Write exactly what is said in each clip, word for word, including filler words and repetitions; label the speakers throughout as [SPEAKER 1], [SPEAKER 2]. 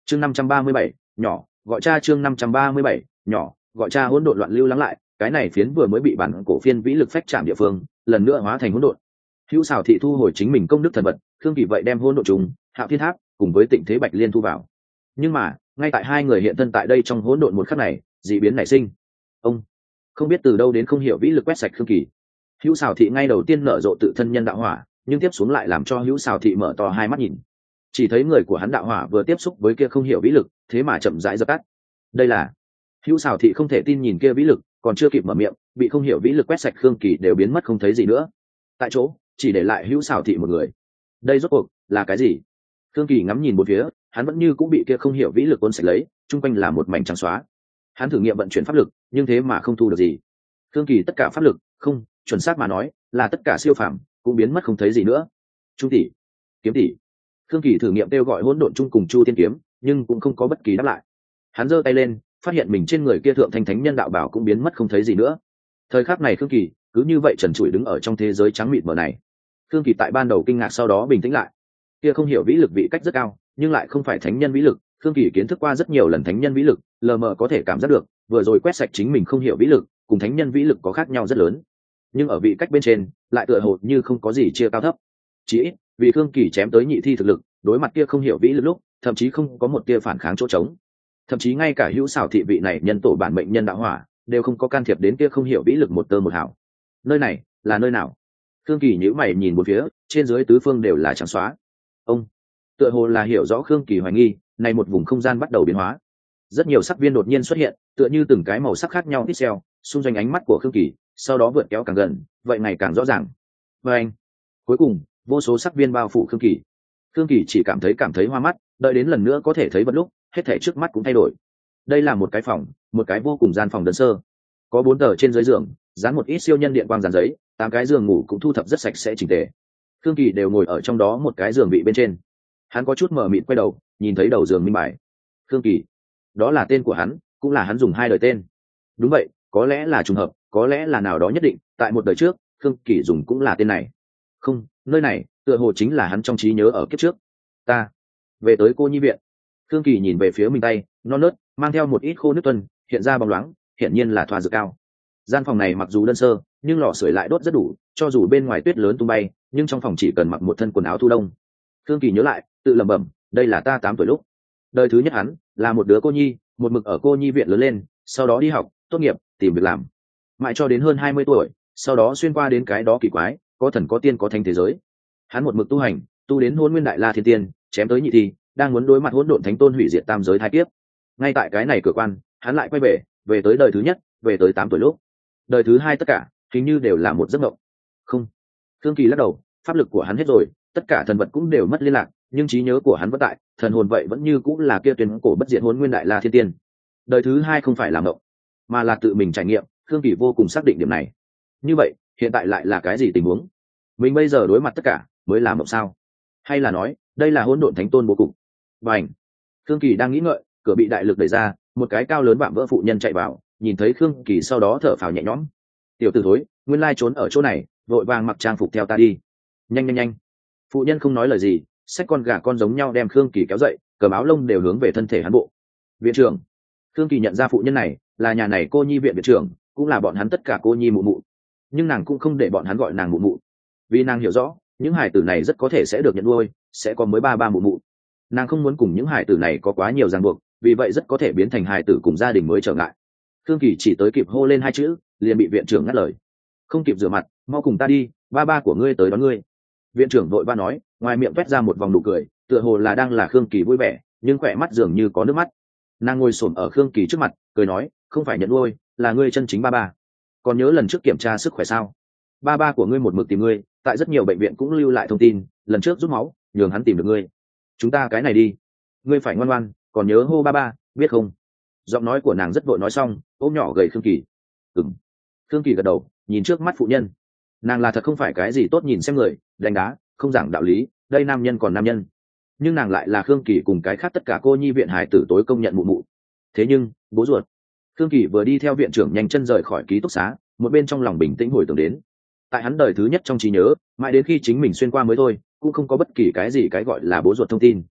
[SPEAKER 1] chương năm trăm ba mươi bảy nhỏ gọi cha chương năm trăm ba mươi bảy nhỏ gọi cha. Hỗn độn loạn lưu lắng lại, cái này phiến vừa mới bị bản cổ phiên vĩ lực phách chạm địa phương lần nữa hóa thành hỗn độn. Hữu Xào thị thu hồi chính mình công đức thần vật, Khương Kỳ vậy đem hỗn độn trùng Hạo Thiên Tháp cùng với Tịnh Thế Bạch Liên thu vào. Nhưng mà ngay tại hai người hiện thân tại đây trong hỗn độn một khắc này, dị biến nảy sinh. Ông không biết từ đâu đến không hiểu vĩ lực quét sạch Khương Kỳ. Hữu Xào thị ngay đầu tiên nở rộ tự thân nhân đạo hỏa, nhưng tiếp xuống lại làm cho Hữu Xào thị mở to hai mắt nhìn. Chỉ thấy người của hắn đạo hỏa vừa tiếp xúc với kia không hiểu vĩ lực, thế mà chậm rãi dập tắt. Đây là Hữu Xào thị không thể tin nhìn kia vĩ lực, còn chưa kịp mở miệng, bị không hiểu vĩ lực quét sạch Khương Kỳ đều biến mất không thấy gì nữa. Tại chỗ chỉ để lại Hữu Xào thị một người. Đây rốt cuộc là cái gì? Khương Kỳ ngắm nhìn một phía, hắn vẫn như cũng bị kia không hiểu vĩ lực cuốn sạch lấy, chung quanh là một mảnh trắng xóa. Hắn thử nghiệm vận chuyển pháp lực, nhưng thế mà không thu được gì. Khương Kỳ tất cả pháp lực, không, chuẩn xác mà nói, là tất cả siêu phàm cũng biến mất không thấy gì nữa. Trung tỷ, kiếm tỷ. Khương Kỳ thử nghiệm kêu gọi hỗn độn chung cùng Chu Tiên kiếm, nhưng cũng không có bất kỳ đáp lại. Hắn giơ tay lên, phát hiện mình trên người kia thượng thanh thánh nhân đạo bảo cũng biến mất không thấy gì nữa. Thời khắc này Khương Kỳ cứ như vậy trần trụi đứng ở trong thế giới trắng mịt mờ này. Khương Kỳ tại ban đầu kinh ngạc, sau đó bình tĩnh lại. Kia không hiểu vĩ lực vị cách rất cao, nhưng lại không phải thánh nhân vĩ lực. Khương Kỳ kiến thức qua rất nhiều lần thánh nhân vĩ lực, lờ mờ có thể cảm giác được, vừa rồi quét sạch chính mình không hiểu vĩ lực, cùng thánh nhân vĩ lực có khác nhau rất lớn. Nhưng ở vị cách bên trên, lại tựa hồ như không có gì chia cao thấp. Chỉ ít, vì Khương Kỳ chém tới nhị thi thực lực, đối mặt kia không hiểu vĩ lực lúc, thậm chí không có một tia phản kháng chỗ trống. Thậm chí ngay cả Hữu Xào thị vị này nhân tổ bản mệnh nhân đạo hỏa, đều không có can thiệp đến kia không hiểu vĩ lực một tơ một hào. Nơi này là nơi nào? Khương Kỳ nhíu mày nhìn một phía, trên dưới tứ phương đều là trắng xóa. Ông tựa hồ là hiểu rõ Khương Kỳ hoài nghi, này một vùng không gian bắt đầu biến hóa. Rất nhiều sắc viên đột nhiên xuất hiện, tựa như từng cái màu sắc khác nhau pixel, xung quanh ánh mắt của Khương Kỳ, sau đó vượt kéo càng gần, vậy ngày càng rõ ràng. Và anh, cuối cùng, vô số sắc viên bao phủ Khương Kỳ. Khương Kỳ chỉ cảm thấy cảm thấy hoa mắt, đợi đến lần nữa có thể thấy vật lúc, hết thảy trước mắt cũng thay đổi. Đây là một cái phòng, một cái vô cùng gian phòng đơn sơ. Có bốn tờ trên dưới giường, dán một ít siêu nhân điện quang dàn giấy, tám cái giường ngủ cũng thu thập rất sạch sẽ chỉnh tề. Khương Kỳ đều ngồi ở trong đó một cái giường vị bên trên. Hắn có chút mờ mịt quay đầu, nhìn thấy đầu giường minh bài. Khương Kỳ, đó là tên của hắn, cũng là hắn dùng hai đời tên. Đúng vậy, có lẽ là trùng hợp, có lẽ là nào đó nhất định, tại một đời trước, Khương Kỳ dùng cũng là tên này. Không, nơi này, tựa hồ chính là hắn trong trí nhớ ở kiếp trước. Ta về tới cô nhi viện. Khương Kỳ nhìn về phía mình tay, non nớt, mang theo một ít khô nước tuần, hiện ra bóng loáng, hiển nhiên là thoa dược cao. Gian phòng này mặc dù đơn sơ, nhưng lò sưởi lại đốt rất đủ, cho dù bên ngoài tuyết lớn tung bay, nhưng trong phòng chỉ cần mặc một thân quần áo thu đông. Khương Kỳ nhớ lại, tự lẩm bẩm, đây là ta tám tuổi lúc. Đời thứ nhất hắn là một đứa cô nhi, một mực ở cô nhi viện lớn lên, sau đó đi học, tốt nghiệp, tìm việc làm. Mãi cho đến hơn hai mươi tuổi, sau đó xuyên qua đến cái đó kỳ quái, có thần có tiên có thánh thế giới. Hắn một mực tu hành, tu đến Hỗn Nguyên Đại La Thiên Tiên, chém tới nhị thi, đang muốn đối mặt hỗn độn thánh tôn hủy diệt tam giới thái kiếp. Ngay tại cái này cửa quan, hắn lại quay về, về tới đời thứ nhất, về tới tám tuổi lúc. Đời thứ hai tất cả, hình như đều là một giấc mộng. Không. Khương Kỳ lắc đầu, pháp lực của hắn hết rồi, tất cả thần vật cũng đều mất liên lạc, nhưng trí nhớ của hắn vẫn tại, thần hồn vậy vẫn như cũng là kia tuyên cổ bất diệt Hỗn Nguyên Đại La Thiên Tiên. Đời thứ hai không phải là mộng, mà là tự mình trải nghiệm, Khương Kỳ vô cùng xác định điểm này. Như vậy, hiện tại lại là cái gì tình huống? Mình bây giờ đối mặt tất cả, mới là mộng sao? Hay là nói, đây là hỗn độn thánh tôn bố cục? Bành! Khương Kỳ đang nghĩ ngợi, cửa bị đại lực đẩy ra, một cái cao lớn vạm vỡ phụ nhân chạy vào, nhìn thấy Khương Kỳ sau đó thở phào nhẹ nhõm. Tiểu tử thối, nguyên lai trốn ở chỗ này, vội vàng mặc trang phục theo ta đi. Nhanh nhanh nhanh! Phụ nhân không nói lời gì, xách con gà con giống nhau đem Khương Kỳ kéo dậy, cầm áo lông đều hướng về thân thể hắn bộ. Viện trưởng! Khương Kỳ nhận ra phụ nhân này là nhà này cô nhi viện viện trưởng, cũng là bọn hắn tất cả cô nhi mụ mụ. Nhưng nàng cũng không để bọn hắn gọi nàng mụ mụ, vì nàng hiểu rõ những hải tử này rất có thể sẽ được nhận nuôi, sẽ có mới ba ba mụ mụ. Nàng không muốn cùng những hải tử này có quá nhiều ràng buộc, vì vậy rất có thể biến thành hải tử cùng gia đình mới trở ngại. Khương Kỳ chỉ tới kịp hô lên hai chữ, liền bị viện trưởng ngắt lời. Không kịp rửa mặt, mau cùng ta đi, ba ba của ngươi tới đón ngươi. Viện trưởng vội va nói, ngoài miệng toét ra một vòng nụ cười, tựa hồ là đang là Khương Kỳ vui vẻ, nhưng khỏe mắt dường như có nước mắt. Nàng ngồi xổm ở Khương Kỳ trước mặt, cười nói, không phải nhận nuôi, là ngươi chân chính ba ba. Còn nhớ lần trước kiểm tra sức khỏe sao? Ba ba của ngươi một mực tìm ngươi, tại rất nhiều bệnh viện cũng lưu lại thông tin, lần trước rút máu, nhường hắn tìm được ngươi. Chúng ta cái này đi, ngươi phải ngoan ngoan, còn nhớ hô ba ba, biết không? Giọng nói của nàng rất vội nói xong, ôm nhỏ gầy Khương Kỳ. Ừm. Khương Kỳ gật đầu, nhìn trước mắt phụ nhân. Nàng là thật không phải cái gì tốt nhìn xem người, đánh đá, không giảng đạo lý, đây nam nhân còn nam nhân. Nhưng nàng lại là Khương Kỳ cùng cái khác tất cả cô nhi viện hải tử tối công nhận mụ mụ. Thế nhưng, bố ruột. Khương Kỳ vừa đi theo viện trưởng nhanh chân rời khỏi ký túc xá, một bên trong lòng bình tĩnh hồi tưởng đến. Tại hắn đời thứ nhất trong trí nhớ, mãi đến khi chính mình xuyên qua mới thôi, cũng không có bất kỳ cái gì cái gọi là bố ruột thông tin.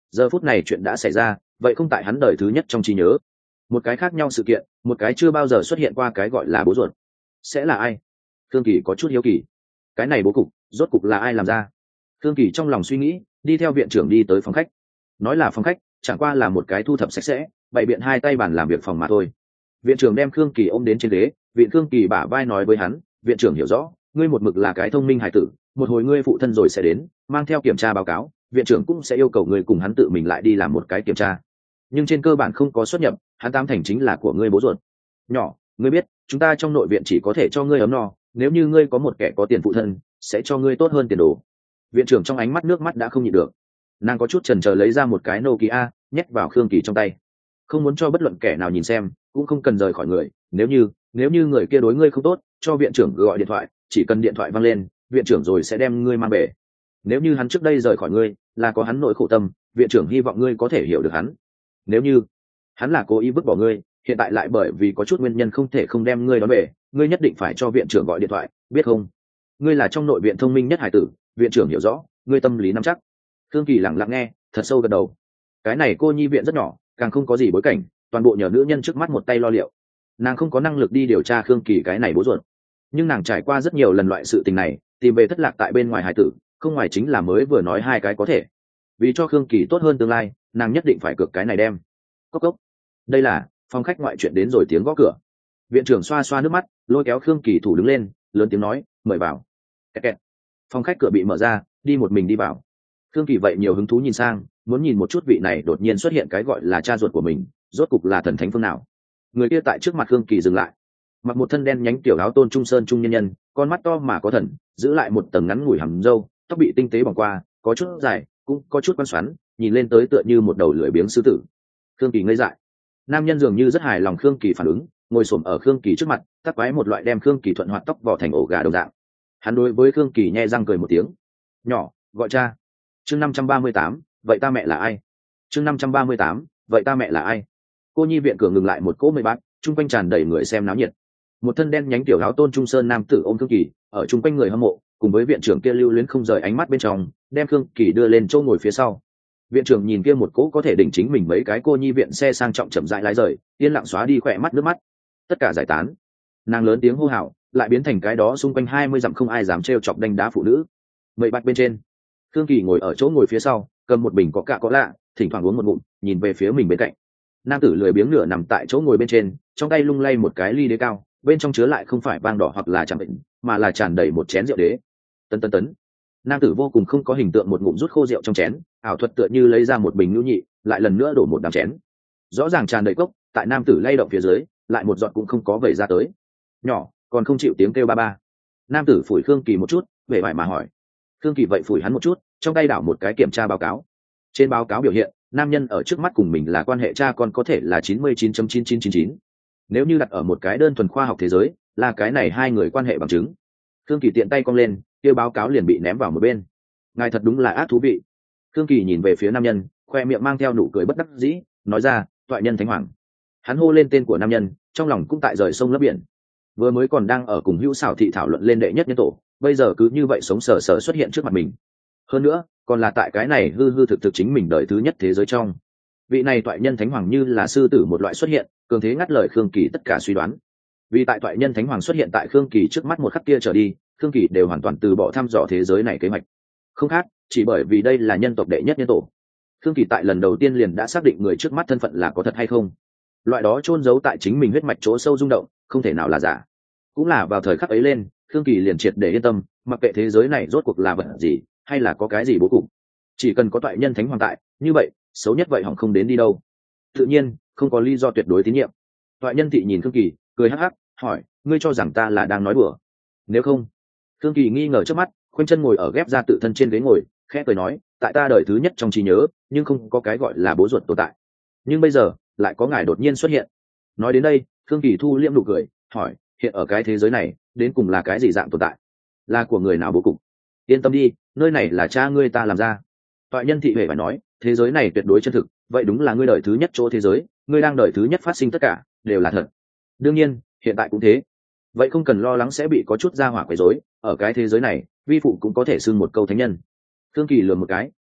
[SPEAKER 1] giờ phút này chuyện đã xảy ra, vậy không tại hắn đời thứ nhất trong trí nhớ. Một cái khác nhau sự kiện, một cái chưa bao giờ xuất hiện qua cái gọi là bố ruột, sẽ là ai? Thương Kỳ có chút hiếu kỳ, cái này bố cục rốt cục là ai làm ra? Thương Kỳ trong lòng suy nghĩ, đi theo viện trưởng đi tới phòng khách. Nói là phòng khách, chẳng qua là một cái thu thập sạch sẽ, bày biện hai tay bàn làm việc phòng mà thôi. Viện trưởng đem Thương Kỳ ôm đến trên ghế, viện Thương Kỳ bả vai nói với hắn, viện trưởng hiểu rõ, ngươi một mực là cái thông minh hải tử, một hồi ngươi phụ thân rồi sẽ đến, mang theo kiểm tra báo cáo, viện trưởng cũng sẽ yêu cầu ngươi cùng hắn tự mình lại đi làm một cái kiểm tra. Nhưng trên cơ bản không có xuất nhập, hắn tam thành chính là của ngươi bố ruột. Nhỏ, ngươi biết, chúng ta trong nội viện chỉ có thể cho ngươi ấm no, nếu như ngươi có một kẻ có tiền phụ thân, sẽ cho ngươi tốt hơn tiền đồ. Viện trưởng trong ánh mắt nước mắt đã không nhịn được, nàng có chút chần chờ lấy ra một cái Nokia, nhét vào Khương Kỳ trong tay, không muốn cho bất luận kẻ nào nhìn xem, cũng không cần rời khỏi người. Nếu như nếu như người kia đối ngươi không tốt, cho viện trưởng gọi điện thoại, chỉ cần điện thoại vang lên, viện trưởng rồi sẽ đem ngươi mang về. Nếu như hắn trước đây rời khỏi ngươi, là có hắn nỗi khổ tâm, viện trưởng hy vọng ngươi có thể hiểu được hắn. Nếu như hắn là cố ý vứt bỏ ngươi, hiện tại lại bởi vì có chút nguyên nhân không thể không đem ngươi đón về, ngươi nhất định phải cho viện trưởng gọi điện thoại, biết không? Ngươi là trong nội viện thông minh nhất hải tử, viện trưởng hiểu rõ, ngươi tâm lý nắm chắc. Thương Kỳ lặng lặng nghe, thật sâu gật đầu. Cái này cô nhi viện rất nhỏ, càng không có gì bối cảnh, toàn bộ nhờ nữ nhân trước mắt một tay lo liệu. Nàng không có năng lực đi điều tra Khương Kỳ cái này bố ruột, nhưng nàng trải qua rất nhiều lần loại sự tình này, tìm về thất lạc tại bên ngoài hải tử, không ngoài chính là mới vừa nói hai cái có thể. Vì cho Khương Kỳ tốt hơn tương lai, nàng nhất định phải cược cái này đem. Cốc cốc. Đây là phòng khách ngoại chuyện đến rồi, tiếng gõ cửa. Viện trưởng xoa xoa nước mắt, lôi kéo Khương Kỳ thủ đứng lên, lớn tiếng nói, mời vào. Kẹt kẹt. Phòng khách cửa bị mở ra, đi một mình đi vào. Khương Kỳ vậy nhiều hứng thú nhìn sang, muốn nhìn một chút vị này đột nhiên xuất hiện cái gọi là cha ruột của mình, rốt cục là thần thánh phương nào. Người kia tại trước mặt Khương Kỳ dừng lại, mặc một thân đen nhánh tiểu áo tôn trung sơn trung nhân nhân, con mắt to mà có thần, giữ lại một tầng ngắn ngủi hàm râu, tóc bị tinh tế bỏng qua, có chút dài, cũng có chút quan xoắn, nhìn lên tới tựa như một đầu lưỡi biếng sư tử. Khương Kỳ ngây dại. Nam nhân dường như rất hài lòng Khương Kỳ phản ứng, ngồi xổm ở Khương Kỳ trước mặt, tắc quái một loại đem Khương Kỳ thuận hoạt tóc vỏ thành ổ gà đồng dạng. Hắn đối với Khương Kỳ nhe răng cười một tiếng. Nhỏ, gọi cha. Chương năm trăm ba mươi tám, vậy ta mẹ là ai? Chương năm trăm ba mươi tám, vậy ta mẹ là ai? Cô nhi viện cửa ngừng lại một cỗ mây bát, chung quanh tràn đầy người xem náo nhiệt. Một thân đen nhánh tiểu áo tôn trung sơn nam tử ôm Khương Kỳ, ở chung quanh người hâm mộ, cùng với viện trưởng kia lưu luyến không rời ánh mắt bên trong, đem Khương Kỳ đưa lên chỗ ngồi phía sau. Viện trưởng nhìn kia một cỗ có thể đỉnh chính mình mấy cái cô nhi viện xe sang trọng chậm rãi lái rời, yên lặng xóa đi khỏe mắt nước mắt. Tất cả giải tán. Nàng lớn tiếng hô hào, lại biến thành cái đó xung quanh hai mươi dặm không ai dám trêu chọc đánh đá phụ nữ. Mây bát bên trên, Khương Kỳ ngồi ở chỗ ngồi phía sau, cầm một bình có cạ có lạ, thỉnh thoảng uống một ngụm, nhìn về phía mình bên cạnh. Nam tử lười biếng nửa nằm tại chỗ ngồi bên trên, trong tay lung lay một cái ly đế cao, bên trong chứa lại không phải vang đỏ hoặc là trà bệnh, mà là tràn đầy một chén rượu đế. Tấn tấn tấn. Nam tử vô cùng không có hình tượng một ngụm rút khô rượu trong chén, ảo thuật tựa như lấy ra một bình nhu nhị, lại lần nữa đổ một đám chén. Rõ ràng tràn đầy cốc, tại nam tử lay động phía dưới, lại một giọt cũng không có vẩy ra tới. Nhỏ, còn không chịu tiếng kêu ba ba. Nam tử phủi Khương Kỳ một chút, vẻ vải mà hỏi. Khương Kỳ vậy phủi hắn một chút, trong tay đảo một cái kiểm tra báo cáo. Trên báo cáo biểu hiện, nam nhân ở trước mắt cùng mình là quan hệ cha con có thể là chín mươi chín phẩy chín chín chín chín. Nếu như đặt ở một cái đơn thuần khoa học thế giới, là cái này hai người quan hệ bằng chứng. Khương Kỳ tiện tay cong lên, kia báo cáo liền bị ném vào một bên. Ngài thật đúng là ác thú vị. Khương Kỳ nhìn về phía nam nhân, khoe miệng mang theo nụ cười bất đắc dĩ, nói ra, toại nhân thánh hoàng. Hắn hô lên tên của nam nhân, trong lòng cũng tại rời sông lấp biển. Vừa mới còn đang ở cùng Hữu Xảo thị thảo luận lên đệ nhất nhân tổ, bây giờ cứ như vậy sống sờ sờ xuất hiện trước mặt mình. Hơn nữa, còn là tại cái này hư hư thực thực chính mình đời thứ nhất thế giới trong. Vị này toại nhân thánh hoàng như là sư tử một loại xuất hiện, cường thế ngắt lời Khương Kỳ tất cả suy đoán. Vì tại toại nhân thánh hoàng xuất hiện tại Khương Kỳ trước mắt một khắc kia trở đi, Khương Kỳ đều hoàn toàn từ bỏ thăm dò thế giới này kế hoạch. Không khác, chỉ bởi vì đây là nhân tộc đệ nhất nhân tổ. Khương Kỳ tại lần đầu tiên liền đã xác định người trước mắt thân phận là có thật hay không. Loại đó chôn giấu tại chính mình huyết mạch chỗ sâu rung động, không thể nào là giả. Cũng là vào thời khắc ấy lên, Khương Kỳ liền triệt để yên tâm, mặc kệ thế giới này rốt cuộc là vật gì, hay là có cái gì bố cục, chỉ cần có toại nhân thánh hoàng tại, như vậy xấu nhất vậy hỏng không đến đi đâu. Tự nhiên không có lý do tuyệt đối tín nhiệm. Toại nhân thị nhìn Khương Kỳ, cười hắc hắc, hỏi, ngươi cho rằng ta là đang nói đùa? Nếu không. Khương Kỳ nghi ngờ trước mắt, khoanh chân ngồi ở ghép ra tự thân trên ghế ngồi, khẽ cười nói, tại ta đời thứ nhất trong trí nhớ, nhưng không có cái gọi là bố ruột tồn tại. Nhưng bây giờ lại có ngài đột nhiên xuất hiện. Nói đến đây, Khương Kỳ thu liễm nụ cười, hỏi, hiện ở cái thế giới này đến cùng là cái gì dạng tồn tại, là của người nào bố cục? Yên tâm đi, nơi này là cha ngươi ta làm ra. Toại nhân thị huệ phải nói, thế giới này tuyệt đối chân thực, vậy đúng là ngươi đời thứ nhất chỗ thế giới, ngươi đang đời thứ nhất phát sinh tất cả đều là thật. Đương nhiên hiện tại cũng thế, vậy không cần lo lắng sẽ bị có chút ra hỏa quấy rối, ở cái thế giới này vi phụ cũng có thể xưng một câu thánh nhân. Khương Kỳ lườm một cái,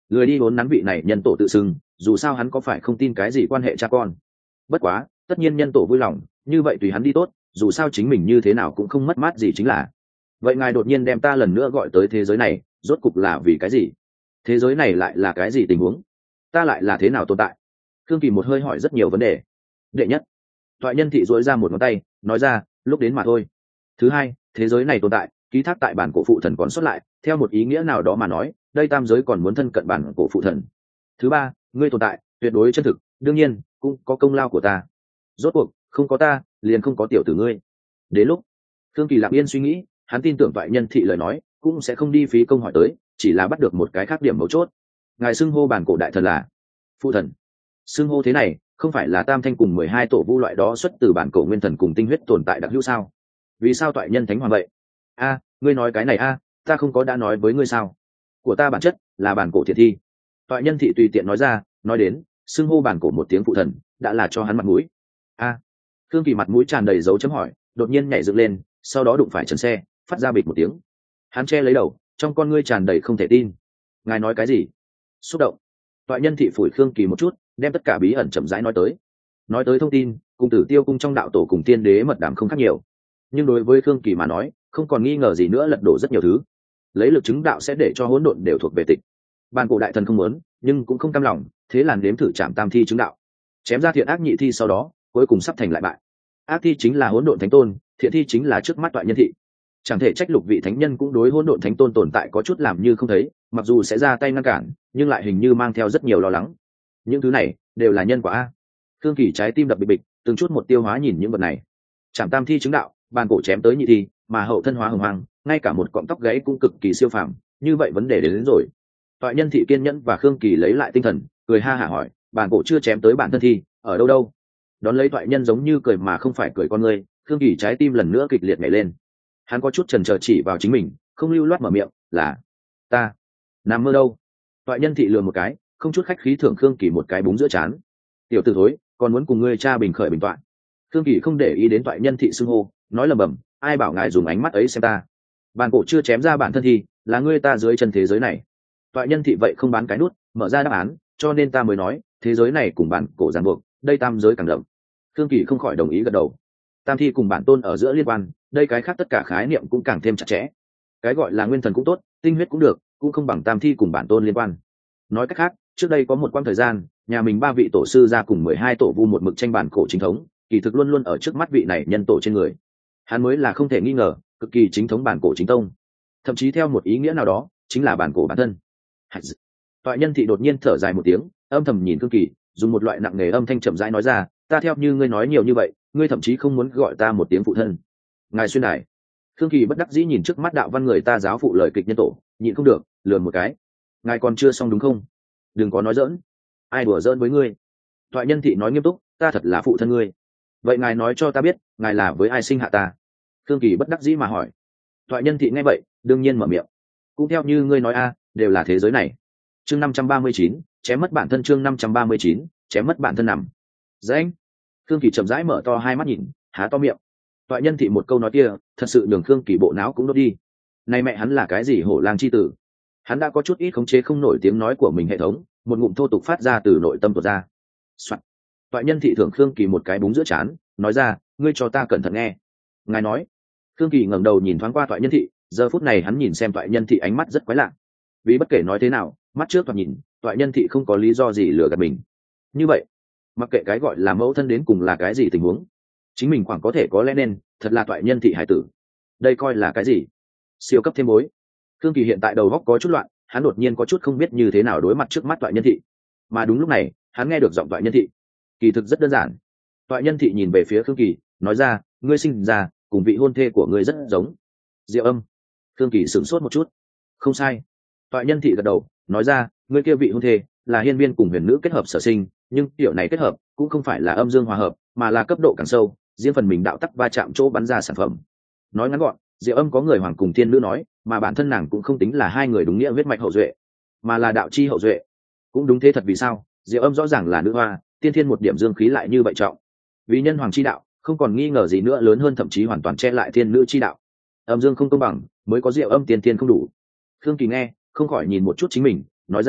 [SPEAKER 1] lười đi vốn nắn vị này nhân tổ tự xưng, dù sao hắn có phải không tin cái gì quan hệ cha con. Bất quá tất nhiên nhân tổ vui lòng như vậy tùy hắn đi tốt, dù sao chính mình như thế nào cũng không mất mát gì chính là. Vậy ngài đột nhiên đem ta lần nữa gọi tới thế giới này, rốt cục là vì cái gì? Thế giới này lại là cái gì tình huống? Ta lại là thế nào tồn tại? Khương Kỳ một hơi hỏi rất nhiều vấn đề. Đệ nhất, thoại nhân thị dỗi ra một ngón tay nói ra, lúc đến mà thôi. Thứ hai, thế giới này tồn tại ký thác tại bản cổ phụ thần còn xuất lại, theo một ý nghĩa nào đó mà nói đây tam giới còn muốn thân cận bản cổ phụ thần. Thứ ba, ngươi tồn tại tuyệt đối chân thực, đương nhiên cũng có công lao của ta. Rốt cuộc không có ta liền không có tiểu tử ngươi. Đến lúc Khương Kỳ lặng yên suy nghĩ, hắn tin tưởng thoại nhân thị lời nói cũng sẽ không đi phí công hỏi tới, chỉ là bắt được một cái khác điểm mấu chốt. Ngài xưng hô bản cổ đại thần là phụ thần. Xưng hô thế này không phải là tam thanh cùng mười hai tổ vu loại đó xuất từ bản cổ nguyên thần cùng tinh huyết tồn tại đặc hữu sao? Vì sao thoại nhân thánh hoàng vậy? A, ngươi nói cái này a, ta không có đã nói với ngươi sao? Của ta bản chất là bản cổ thiệt thi. Thoại nhân thị tùy tiện nói ra, nói đến xưng hô bản cổ một tiếng phụ thần đã là cho hắn mặt mũi. A, Khương Kỳ mặt mũi tràn đầy dấu chấm hỏi, đột nhiên nhảy dựng lên, sau đó đụng phải trần xe, phát ra bịch một tiếng. Hắn che lấy đầu, trong con ngươi tràn đầy không thể tin. Ngài nói cái gì? Xúc động. Thoại nhân thị phủi Khương Kỳ một chút, đem tất cả bí ẩn chậm rãi nói tới. Nói tới thông tin cùng Tử Tiêu cung trong đạo tổ cùng tiên đế mật đàm không khác nhiều, nhưng đối với Khương Kỳ mà nói không còn nghi ngờ gì nữa, lật đổ rất nhiều thứ. Lấy lực chứng đạo sẽ để cho hỗn độn đều thuộc về tịch. Bản cổ đại thần không muốn nhưng cũng không cam lòng, thế là nếm thử chạm tam thi chứng đạo, chém ra thiện ác nhị thi, sau đó cuối cùng sắp thành lại bại. Ác thi chính là hỗn độn thánh tôn, thiện thi chính là trước mắt thoại nhân thị. Chẳng thể trách lục vị thánh nhân cũng đối hỗn độn thánh tôn tồn tại có chút làm như không thấy, mặc dù sẽ ra tay ngăn cản nhưng lại hình như mang theo rất nhiều lo lắng. Những thứ này đều là nhân quả a. Khương Kỳ trái tim đập bịch bịch, từng chút một tiêu hóa nhìn những vật này. Chạm tam thi chứng đạo, bàn cổ chém tới nhị thi, mà hậu thân hóa hồng hoàng, ngay cả một cọng tóc gáy cũng cực kỳ siêu phàm, như vậy vấn đề đến, đến rồi. Thoại nhân thị kiên nhẫn và Khương Kỳ lấy lại tinh thần, cười ha hả hỏi, bàn cổ chưa chém tới bản thân thi, ở đâu đâu? Đón lấy thoại nhân giống như cười mà không phải cười con ngươi, Khương Kỳ trái tim lần nữa kịch liệt nhảy lên. Hắn có chút chần chờ chỉ vào chính mình, không lưu loát mở miệng, là ta nằm mơ đâu? Thoại nhân thị lừa một cái, không chút khách khí thưởng Khương Kỳ một cái búng giữa trán. Tiểu tử thối, còn muốn cùng ngươi cha bình khởi bình toạn. Khương Kỳ không để ý đến thoại nhân thị xưng hô, nói lầm bầm, ai bảo ngài dùng ánh mắt ấy xem ta? Bản cổ chưa chém ra bản thân thi, là ngươi ta dưới chân thế giới này. Thoại nhân thị vậy không bán cái nút, mở ra đáp án, cho nên ta mới nói thế giới này cùng bản cổ ràng buộc, đây tam giới càng đậm. Khương Kỳ không khỏi đồng ý gật đầu. Tam thi cùng bản tôn ở giữa liên quan, đây cái khác tất cả khái niệm cũng càng thêm chặt chẽ. Cái gọi là nguyên thần cũng tốt, tinh huyết cũng được, cũng không bằng tam thi cùng bản tôn liên quan. Nói cách khác, trước đây có một quãng thời gian, nhà mình ba vị tổ sư ra cùng mười hai tổ vu một mực tranh bản cổ chính thống, kỳ thực luôn luôn ở trước mắt vị này nhân tổ trên người. Hắn mới là không thể nghi ngờ, cực kỳ chính thống bản cổ chính tông. Thậm chí theo một ý nghĩa nào đó, chính là bản cổ bản thân. Thoại nhân thị đột nhiên thở dài một tiếng, âm thầm nhìn Khương Kỳ, dùng một loại nặng nề âm thanh chậm rãi nói ra, ta theo như ngươi nói nhiều như vậy, ngươi thậm chí không muốn gọi ta một tiếng phụ thân. Ngài xuyên đài. Khương Kỳ bất đắc dĩ nhìn trước mắt đạo văn người ta giáo phụ lời kịch nhân tổ, nhịn không được lườm một cái. Ngài còn chưa xong đúng không? Đừng có nói giỡn. Ai đùa giỡn với ngươi? Thoại nhân thị nói nghiêm túc, ta thật là phụ thân ngươi. Vậy ngài nói cho ta biết, ngài là với ai sinh hạ ta? Khương Kỳ bất đắc dĩ mà hỏi. Thoại nhân thị nghe vậy, đương nhiên mở miệng. Cũng theo như ngươi nói a, đều là thế giới này. Chương năm trăm ba mươi chín, chém mất bản thân. Chương năm trăm ba mươi chín, chém mất bản thân nằm. Dãnh. Khương Kỳ chậm rãi mở to hai mắt nhìn, há to miệng. Thoại nhân thị một câu nói kia, thật sự nhường Khương Kỳ bộ não cũng đốt đi. Này mẹ hắn là cái gì hổ lang chi tử? Hắn đã có chút ít khống chế không nổi tiếng nói của mình hệ thống, một ngụm thô tục phát ra từ nội tâm tuột ra. Soạn. Thoại nhân thị thưởng Khương Kỳ một cái búng giữa trán, nói ra, ngươi cho ta cẩn thận nghe. Ngài nói. Khương Kỳ ngẩng đầu nhìn thoáng qua thoại nhân thị, giờ phút này hắn nhìn xem thoại nhân thị ánh mắt rất quái lạ. Vì bất kể nói thế nào, mắt trước thoạt nhìn, thoại nhân thị không có lý do gì lừa gạt mình. Như vậy, mặc kệ cái gọi là mẫu thân đến cùng là cái gì tình huống, chính mình khoảng có thể có lẽ nên thật là thoại nhân thị hải tử. Đây coi là cái gì? Siêu cấp thêm mối. Khương Kỳ hiện tại đầu óc có chút loạn, hắn đột nhiên có chút không biết như thế nào đối mặt trước mắt thoại nhân thị. Mà đúng lúc này, hắn nghe được giọng thoại nhân thị. Kỳ thực rất đơn giản. Thoại nhân thị nhìn về phía Khương Kỳ, nói ra, ngươi sinh ra cùng vị hôn thê của ngươi rất giống. Diệu Âm. Khương Kỳ sửng sốt một chút. Không sai. Thoại nhân thị gật đầu, nói ra, ngươi kia vị hôn thê là hiên viên cùng huyền nữ kết hợp sở sinh, nhưng kiểu này kết hợp cũng không phải là âm dương hòa hợp, mà là cấp độ càng sâu, riêng phần mình đạo tắc va chạm chỗ bắn ra sản phẩm. Nói ngắn gọn, Diệu Âm có người hoàng cùng thiên nữ nói, mà bản thân nàng cũng không tính là hai người đúng nghĩa huyết mạch hậu duệ, mà là đạo chi hậu duệ. Cũng đúng thế thật, vì sao? Diệu Âm rõ ràng là nữ hoa, tiên thiên một điểm dương khí lại như vậy trọng. Vì nhân hoàng chi đạo, không còn nghi ngờ gì nữa lớn hơn, thậm chí hoàn toàn che lại thiên nữ chi đạo. Âm dương không công bằng, mới có Diệu Âm tiên thiên không đủ. Khương Kỳ nghe, không khỏi nhìn một chút chính mình, nói ra,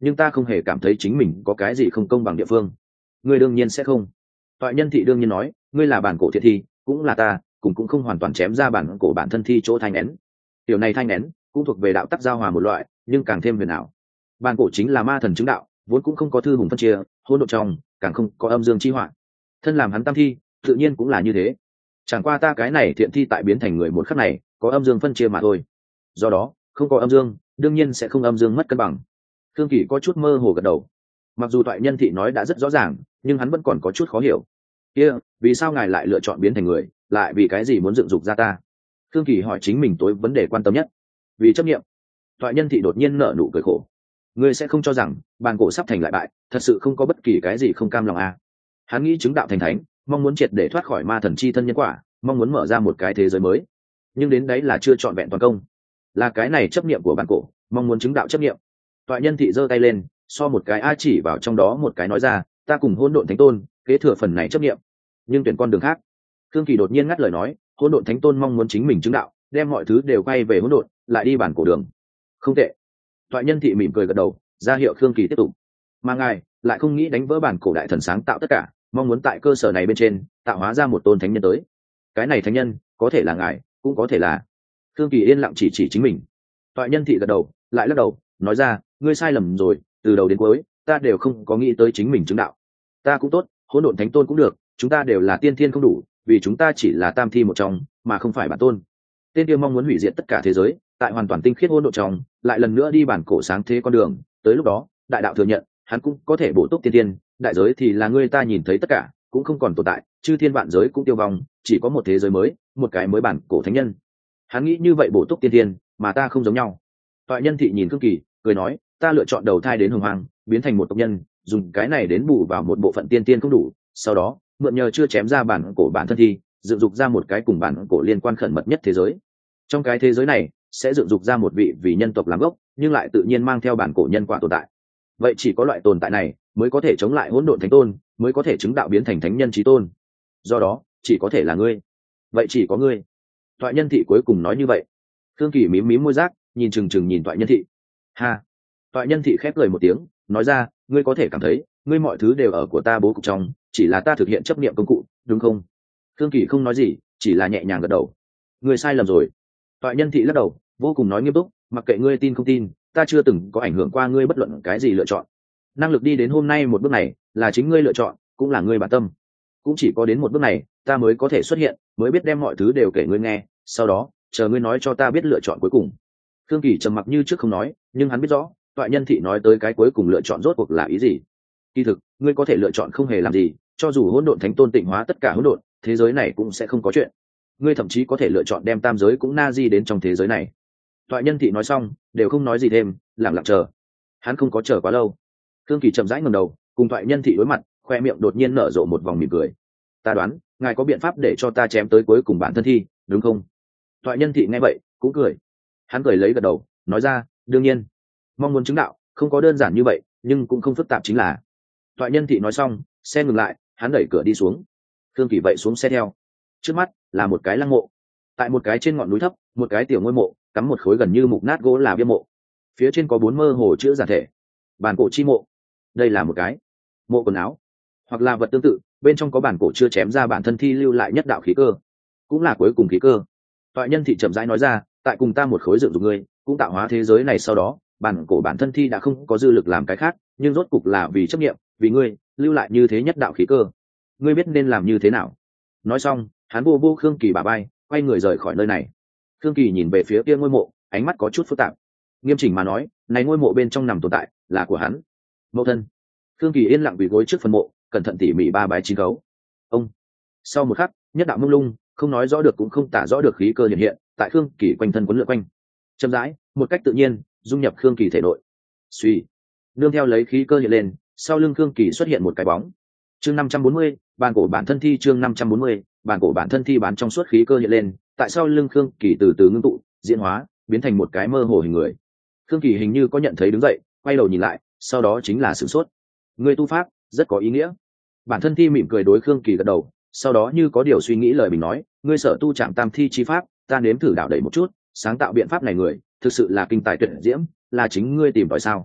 [SPEAKER 1] nhưng ta không hề cảm thấy chính mình có cái gì không công bằng địa phương. Ngươi đương nhiên sẽ không. Toại nhân thị đương nhiên nói, ngươi là bản cổ thiện thi, cũng là ta, cũng cũng không hoàn toàn chém ra bản cổ bản thân thi chỗ thanh nén. Điều này thanh nén cũng thuộc về đạo tắc giao hòa một loại, nhưng càng thêm huyền ảo. Bản cổ chính là ma thần chứng đạo, vốn cũng không có thư hùng phân chia, hỗn độn trong, càng không có âm dương chi họa. Thân làm hắn tam thi, tự nhiên cũng là như thế. Chẳng qua ta cái này thiện thi tại biến thành người một khắc này, có âm dương phân chia mà thôi. Do đó, không có âm dương, đương nhiên sẽ không âm dương mất cân bằng. Thương Kỳ có chút mơ hồ gật đầu. Mặc dù Toại nhân thị nói đã rất rõ ràng, nhưng hắn vẫn còn có chút khó hiểu. Kia, vì sao ngài lại lựa chọn biến thành người, lại vì cái gì muốn dựng dục ra ta? Thương Kỳ hỏi chính mình tối vấn đề quan tâm nhất. Vì chấp niệm. Toại nhân thị đột nhiên nở nụ cười khổ. Ngươi sẽ không cho rằng bàn cổ sắp thành lại bại, thật sự không có bất kỳ cái gì không cam lòng à? Hắn nghĩ chứng đạo thành thánh, mong muốn triệt để thoát khỏi ma thần chi thân nhân quả, mong muốn mở ra một cái thế giới mới. Nhưng đến đấy là chưa trọn vẹn toàn công. Là cái này chấp niệm của bàn cổ, mong muốn chứng đạo chấp niệm. Toại nhân thị giơ tay lên, so một cái a chỉ vào trong đó một cái nói ra, ta cùng hỗn độn thánh tôn kế thừa phần này chấp niệm, nhưng tuyển con đường khác. Thương Kỳ đột nhiên ngắt lời nói, hỗn độn thánh tôn mong muốn chính mình chứng đạo, đem mọi thứ đều quay về hỗn độn, lại đi bản cổ đường. Không tệ. Toại nhân thị mỉm cười gật đầu, ra hiệu Thương Kỳ tiếp tục. Mà ngài lại không nghĩ đánh vỡ bản cổ đại thần sáng tạo tất cả, mong muốn tại cơ sở này bên trên tạo hóa ra một tôn thánh nhân tới. Cái này thánh nhân có thể là ngài, cũng có thể là. Thương Kỳ yên lặng chỉ chỉ chính mình. Toại nhân thị gật đầu, lại lắc đầu, nói ra, ngươi sai lầm rồi, từ đầu đến cuối ta đều không có nghĩ tới chính mình chứng đạo. Ta cũng tốt, hỗn độn thánh tôn cũng được, chúng ta đều là tiên thiên không đủ, vì chúng ta chỉ là tam thi một trong, mà không phải bản tôn. Tên kia mong muốn hủy diệt tất cả thế giới, tại hoàn toàn tinh khiết hỗn độn trong, lại lần nữa đi bản cổ sáng thế con đường, tới lúc đó, đại đạo thừa nhận, hắn cũng có thể bổ túc tiên thiên, đại giới thì là ngươi ta nhìn thấy tất cả, cũng không còn tồn tại, chư thiên vạn giới cũng tiêu vong, chỉ có một thế giới mới, một cái mới bản cổ thánh nhân. Hắn nghĩ như vậy bổ túc tiên thiên, mà ta không giống nhau. Toại nhân thị nhìn Thương Kỳ, cười nói, ta lựa chọn đầu thai đến hồng hoang, biến thành một tộc nhân, dùng cái này đến bù vào một bộ phận tiên tiên không đủ, sau đó mượn nhờ chưa chém ra bản cổ bản thân thi, dựng dục ra một cái cùng bản cổ liên quan khẩn mật nhất thế giới. Trong cái thế giới này sẽ dựng dục ra một vị vì nhân tộc làm gốc, nhưng lại tự nhiên mang theo bản cổ nhân quả tồn tại. Vậy chỉ có loại tồn tại này mới có thể chống lại hỗn độn thánh tôn, mới có thể chứng đạo biến thành thánh nhân chí tôn. Do đó, chỉ có thể là ngươi. Vậy chỉ có ngươi. Toại nhân thị cuối cùng nói như vậy. Thương Kỳ mím mím môi giác, nhìn chừng chừng nhìn Toại nhân thị. Ha. Toại nhân thị khép cười một tiếng, nói ra, ngươi có thể cảm thấy, ngươi mọi thứ đều ở của ta bố cục trong, chỉ là ta thực hiện chấp niệm công cụ, đúng không? Thương Kỳ không nói gì, chỉ là nhẹ nhàng gật đầu. Ngươi sai lầm rồi. Toại nhân thị lắc đầu, vô cùng nói nghiêm túc, mặc kệ ngươi tin không tin, ta chưa từng có ảnh hưởng qua ngươi bất luận cái gì lựa chọn. Năng lực đi đến hôm nay một bước này, là chính ngươi lựa chọn, cũng là ngươi bản tâm. Cũng chỉ có đến một bước này, ta mới có thể xuất hiện, mới biết đem mọi thứ đều kể ngươi nghe, sau đó, chờ ngươi nói cho ta biết lựa chọn cuối cùng. Thương Kỳ trầm mặc như trước không nói, nhưng hắn biết rõ, Toại nhân thị nói tới cái cuối cùng lựa chọn rốt cuộc là ý gì. Kỳ thực, ngươi có thể lựa chọn không hề làm gì, cho dù hỗn độn thánh tôn tịnh hóa tất cả hỗn độn, thế giới này cũng sẽ không có chuyện. Ngươi thậm chí có thể lựa chọn đem tam giới cũng na di đến trong thế giới này. Toại nhân thị nói xong, đều không nói gì thêm, lặng lặng chờ. Hắn không có chờ quá lâu. Thương Kỳ chậm rãi ngẩng đầu, cùng Toại nhân thị đối mặt, khoe miệng đột nhiên nở rộ một vòng mỉm cười. Ta đoán, ngài có biện pháp để cho ta chém tới cuối cùng bản thân thi, đúng không? Toại nhân thị nghe vậy, cũng cười. Hắn cười lấy gật đầu, nói ra, đương nhiên. Mong muốn chứng đạo, không có đơn giản như vậy, nhưng cũng không phức tạp chính là. Toại nhân thị nói xong, xe ngừng lại, hắn đẩy cửa đi xuống. Thương Kỳ vậy xuống xe theo. Trước mắt là một cái lăng mộ. Tại một cái trên ngọn núi thấp, một cái tiểu ngôi mộ, cắm một khối gần như mục nát gỗ là bia mộ. Phía trên có bốn mơ hồ chữ giản thể. Bản cổ chi mộ. Đây là một cái mộ quần áo, hoặc là vật tương tự, bên trong có bản cổ chưa chém ra bản thân thi lưu lại nhất đạo khí cơ, cũng là cuối cùng khí cơ. Toại nhân thị chậm rãi nói ra, tại cùng ta một khối dựng dục ngươi, cũng tạo hóa thế giới này, sau đó bản cổ bản thân thi đã không có dư lực làm cái khác, nhưng rốt cục là vì chấp niệm, vì ngươi lưu lại như thế nhất đạo khí cơ. Ngươi biết nên làm như thế nào? Nói xong, hắn vô vô Khương Kỳ bả vai, quay người rời khỏi nơi này. Khương Kỳ nhìn về phía kia ngôi mộ, ánh mắt có chút phức tạp. Nghiêm chỉnh mà nói, này ngôi mộ bên trong nằm tồn tại là của hắn, mẫu thân. Khương Kỳ yên lặng quỳ gối trước phần mộ, cẩn thận tỉ mỉ ba bái chín khấu. Ông. Sau một khắc, nhất đạo mông lung, không nói rõ được cũng không tả rõ được khí cơ hiện hiện tại Khương Kỳ quanh thân quấn lượn quanh, chậm rãi, một cách tự nhiên dung nhập Khương Kỳ thể nội. Suy, nương theo lấy khí cơ hiện lên, sau lưng Khương Kỳ xuất hiện một cái bóng. Chương năm trăm bốn mươi, bản cổ bản thân thi. Chương năm trăm bốn mươi, bản cổ bản thân thi. Bán trong suốt khí cơ hiện lên, tại sau lưng Khương Kỳ từ từ ngưng tụ, diễn hóa, biến thành một cái mơ hồ hình người. Khương Kỳ hình như có nhận thấy đứng dậy, quay đầu nhìn lại, sau đó chính là sửng sốt. Người tu pháp rất có ý nghĩa. Bản thân thi mỉm cười đối Khương Kỳ gật đầu, sau đó như có điều suy nghĩ lời mình nói, ngươi sở tu Trạm Tam Thi chi pháp, ta nếm thử đạo đẩy một chút, sáng tạo biện pháp này người, thực sự là kinh tài tuyệt diễm, là chính ngươi tìm tòi sao?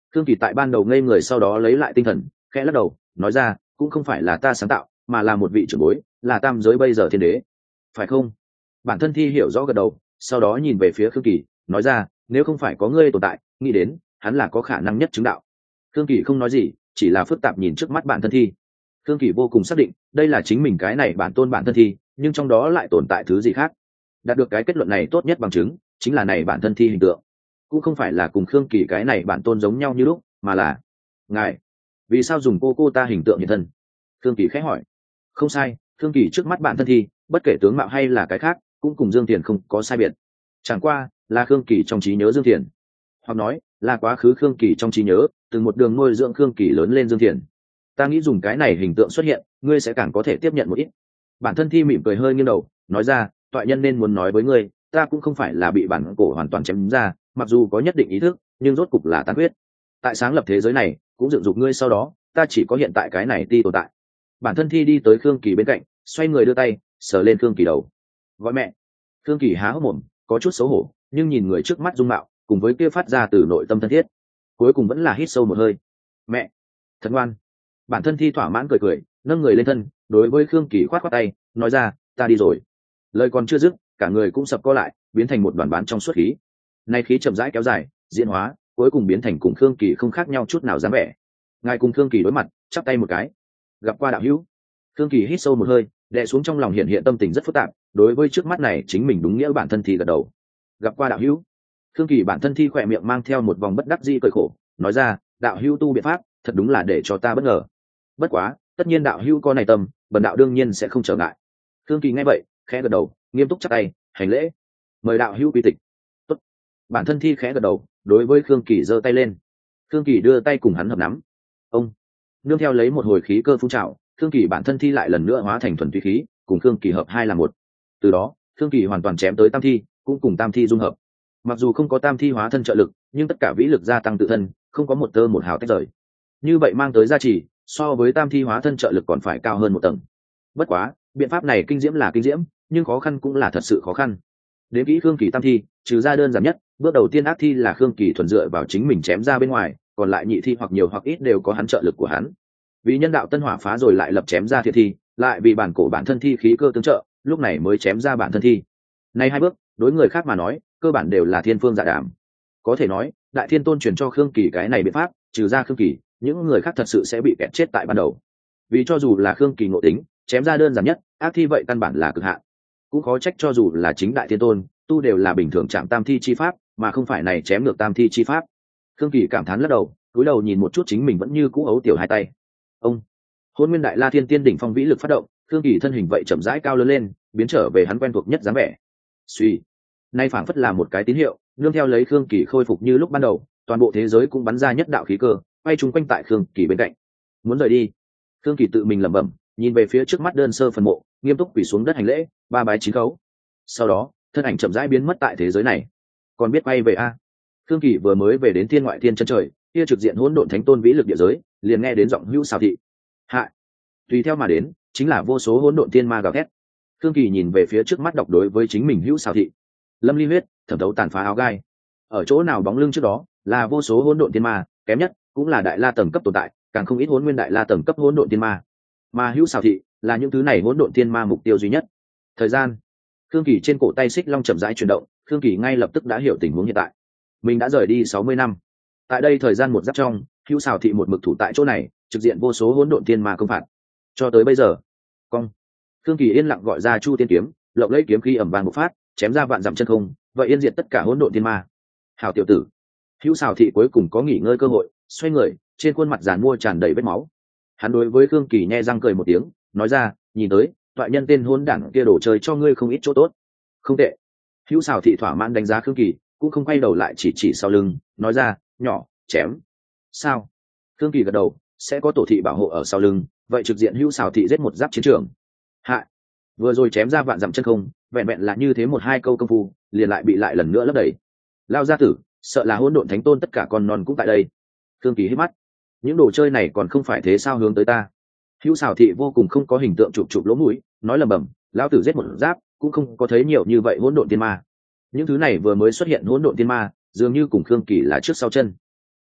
[SPEAKER 1] Khương Kỳ tại ban đầu ngây người, sau đó lấy lại tinh thần, khẽ lắc đầu nói ra, cũng không phải là ta sáng tạo, mà là một vị trưởng bối, là tam giới bây giờ thiên đế, phải không? Bản thân thi hiểu rõ gật đầu, sau đó nhìn về phía Khương Kỳ nói ra, nếu không phải có ngươi tồn tại, nghĩ đến hắn là có khả năng nhất chứng đạo. Khương Kỳ không nói gì, chỉ là phức tạp nhìn trước mắt bản thân thi. Khương Kỳ vô cùng xác định đây là chính mình cái này bản tôn bản thân thi, nhưng trong đó lại tồn tại thứ gì khác. Đạt được cái kết luận này tốt nhất bằng chứng chính là này bản thân thi hình tượng cũng không phải là cùng Khương Kỳ cái này bản tôn giống nhau như lúc, mà là ngài vì sao dùng cô cô ta hình tượng hiện thân? Khương Kỳ khẽ hỏi. Không sai, Khương Kỳ trước mắt bản thân thi, bất kể tướng mạo hay là cái khác, cũng cùng Dương Tiền không có sai biệt. Chẳng qua là Khương Kỳ trong trí nhớ Dương Tiền, hoặc nói là quá khứ Khương Kỳ trong trí nhớ từng một đường nuôi dưỡng Khương Kỳ lớn lên Dương Tiền. Ta nghĩ dùng cái này hình tượng xuất hiện, ngươi sẽ càng có thể tiếp nhận một ít. Bản thân thi mỉm cười hơi nghiêng đầu nói ra, toại nhân nên muốn nói với ngươi, ta cũng không phải là bị bản cổ hoàn toàn chém ra, mặc dù có nhất định ý thức, nhưng rốt cục là tàn huyết. Tại sáng lập thế giới này cũng dựng dục ngươi, sau đó ta chỉ có hiện tại cái này ti tồn tại. Bản thân thi đi tới Khương Kỳ bên cạnh, xoay người đưa tay sờ lên Khương Kỳ đầu, gọi mẹ. Khương Kỳ há hốc mồm, có chút xấu hổ, nhưng nhìn người trước mắt dung mạo cùng với kia phát ra từ nội tâm thân thiết, cuối cùng vẫn là hít sâu một hơi. Mẹ thật ngoan. Bản thân thi thỏa mãn cười cười, nâng người lên thân, đối với Khương Kỳ khoát khoát tay nói ra, ta đi rồi. Lời còn chưa dứt, cả người cũng sập co lại, biến thành một đoàn bán trong suốt khí. Nay khí chậm rãi kéo dài, diễn hóa, cuối cùng biến thành cùng Khương Kỳ không khác nhau chút nào dáng vẻ. Ngài cùng Khương Kỳ đối mặt, chắp tay một cái. Gặp qua đạo hữu. Khương Kỳ hít sâu một hơi, đè xuống trong lòng hiện hiện tâm tình rất phức tạp, đối với trước mắt này chính mình đúng nghĩa bản thân thi gật đầu. Gặp qua đạo hữu. Khương Kỳ bản thân thi khỏe miệng mang theo một vòng bất đắc dĩ cười khổ, nói ra, đạo hữu tu biện pháp, thật đúng là để cho ta bất ngờ. Bất quá, tất nhiên đạo hữu có này tâm, bần đạo đương nhiên sẽ không trở ngại. Khương Kỳ nghe vậy, khẽ gật đầu, nghiêm túc chắp tay, hành lễ. Mời đạo hữu quy tịch. Tốt. Bản thân thi khẽ gật đầu, đối với Khương Kỳ giơ tay lên. Khương Kỳ đưa tay cùng hắn hợp nắm. Ông. Nương theo lấy một hồi khí cơ phun trào, Khương Kỳ bản thân thi lại lần nữa hóa thành thuần túy khí, cùng Khương Kỳ hợp hai là một. Từ đó, Khương Kỳ hoàn toàn chém tới tam thi, cũng cùng tam thi dung hợp. Mặc dù không có tam thi hóa thân trợ lực, nhưng tất cả vĩ lực gia tăng tự thân, không có một tơ một hào tách rời. Như vậy mang tới giá trị, so với tam thi hóa thân trợ lực còn phải cao hơn một tầng. Bất quá, biện pháp này kinh diễm là kinh diễm, nhưng khó khăn cũng là thật sự khó khăn. Đến kỹ Khương Kỳ tam thi, trừ ra đơn giản nhất, bước đầu tiên ác thi là Khương Kỳ thuần dựa vào chính mình chém ra bên ngoài, còn lại nhị thi hoặc nhiều hoặc ít đều có hắn trợ lực của hắn. Vì nhân đạo tân hỏa phá rồi lại lập chém ra thiệt thi, lại vì bản cổ bản thân thi khí cơ tương trợ, lúc này mới chém ra bản thân thi. Này hai bước, đối người khác mà nói, cơ bản đều là thiên phương dạ đảm. Có thể nói, Đại Thiên Tôn truyền cho Khương Kỳ cái này biện pháp, trừ ra Khương Kỳ, những người khác thật sự sẽ bị kẹt chết tại ban đầu. Vì cho dù là Khương Kỳ ngộ tính, chém ra đơn giản nhất, ác thi vậy căn bản là cực hạn. Cũng khó trách cho dù là chính Đại Thiên Tôn, tu đều là bình thường chạm tam thi chi pháp, mà không phải này chém được tam thi chi pháp. Khương Kỳ cảm thán lắc đầu, cúi đầu nhìn một chút chính mình vẫn như cũ ấu tiểu hai tay. Ông. Hôn Nguyên Đại La Thiên Tiên đỉnh phong vĩ lực phát động, Khương Kỳ thân hình vậy chậm rãi cao lớn lên, biến trở về hắn quen thuộc nhất dáng vẻ. Suy. Nay phảng phất là một cái tín hiệu, nương theo lấy Khương Kỳ khôi phục như lúc ban đầu, toàn bộ thế giới cũng bắn ra nhất đạo khí cơ, quay chung quanh tại Khương Kỳ bên cạnh. Muốn rời đi. Khương Kỳ tự mình lẩm bẩm, nhìn về phía trước mắt đơn sơ phần mộ, nghiêm túc quỳ xuống đất hành lễ, ba bái chín khấu. Sau đó, thân ảnh chậm rãi biến mất tại thế giới này. Còn biết quay về a? Khương Kỳ vừa mới về đến thiên ngoại thiên chân trời, kia trực diện hỗn độn thánh tôn vĩ lực địa giới, liền nghe đến giọng hữu xào thị. Hạ. Tùy theo mà đến, chính là vô số hỗn độn tiên ma gào thét. Khương Kỳ nhìn về phía trước mắt đọc đối với chính mình hữu xào thị. Lâm ly huyết, thẩm thấu tàn phá áo gai. Ở chỗ nào bóng lưng trước đó, là vô số hỗn độn tiên ma, kém nhất cũng là đại la tầng cấp tồn tại, càng không ít hỗn nguyên đại la tầng cấp hỗn độn tiên ma. Mà hữu xào thị là những thứ này hỗn độn tiên ma mục tiêu duy nhất. Thời gian. Khương Kỳ trên cổ tay xích long chậm rãi chuyển động, Khương Kỳ ngay lập tức đã hiểu tình huống hiện tại. Mình đã rời đi sáu mươi năm. Tại đây thời gian một giáp trong, hữu xào thị một mực thủ tại chỗ này, trực diện vô số hỗn độn tiên ma công phạt. Cho tới bây giờ, cong. Khương Kỳ yên lặng gọi ra Chu Tiên kiếm, lộng lấy kiếm khí ầm vang bộc phát, chém ra vạn dặm chân không, vậy yên diệt tất cả hỗn độn tiên ma. Hảo tiểu tử. Hữu xào thị cuối cùng có nghỉ ngơi cơ hội, xoay người, trên khuôn mặt giàn mua tràn đầy vết máu. Hắn đối với Khương Kỳ nhe răng cười một tiếng, nói ra, nhìn tới, toại nhân tên hỗn đản kia đổ chơi cho ngươi không ít chỗ tốt. Không tệ. Hữu xào thị thỏa mãn đánh giá Khương Kỳ, cũng không quay đầu lại chỉ chỉ sau lưng, nói ra, nhỏ, chém. Sao? Khương Kỳ gật đầu, sẽ có tổ thị bảo hộ ở sau lưng, vậy trực diện hữu xào thị giết một giáp chiến trường. Hạ. Vừa rồi chém ra vạn dặm chân không, vẹn vẹn là như thế một hai câu công phu, liền lại bị lại lần nữa lấp đầy. Lao gia tử, sợ là hỗn độn thánh tôn tất cả con non cũng tại đây. Khương Kỳ hít mắt, những đồ chơi này còn không phải thế sao hướng tới ta. Hữu xào thị vô cùng không có hình tượng chụp chụp lỗ mũi, nói lầm bầm, lão tử giết một giáp, cũng không có thấy nhiều như vậy hỗn độn tiên ma. Những thứ này vừa mới xuất hiện hỗn độn tiên ma, dường như cùng Khương Kỳ là trước sau chân.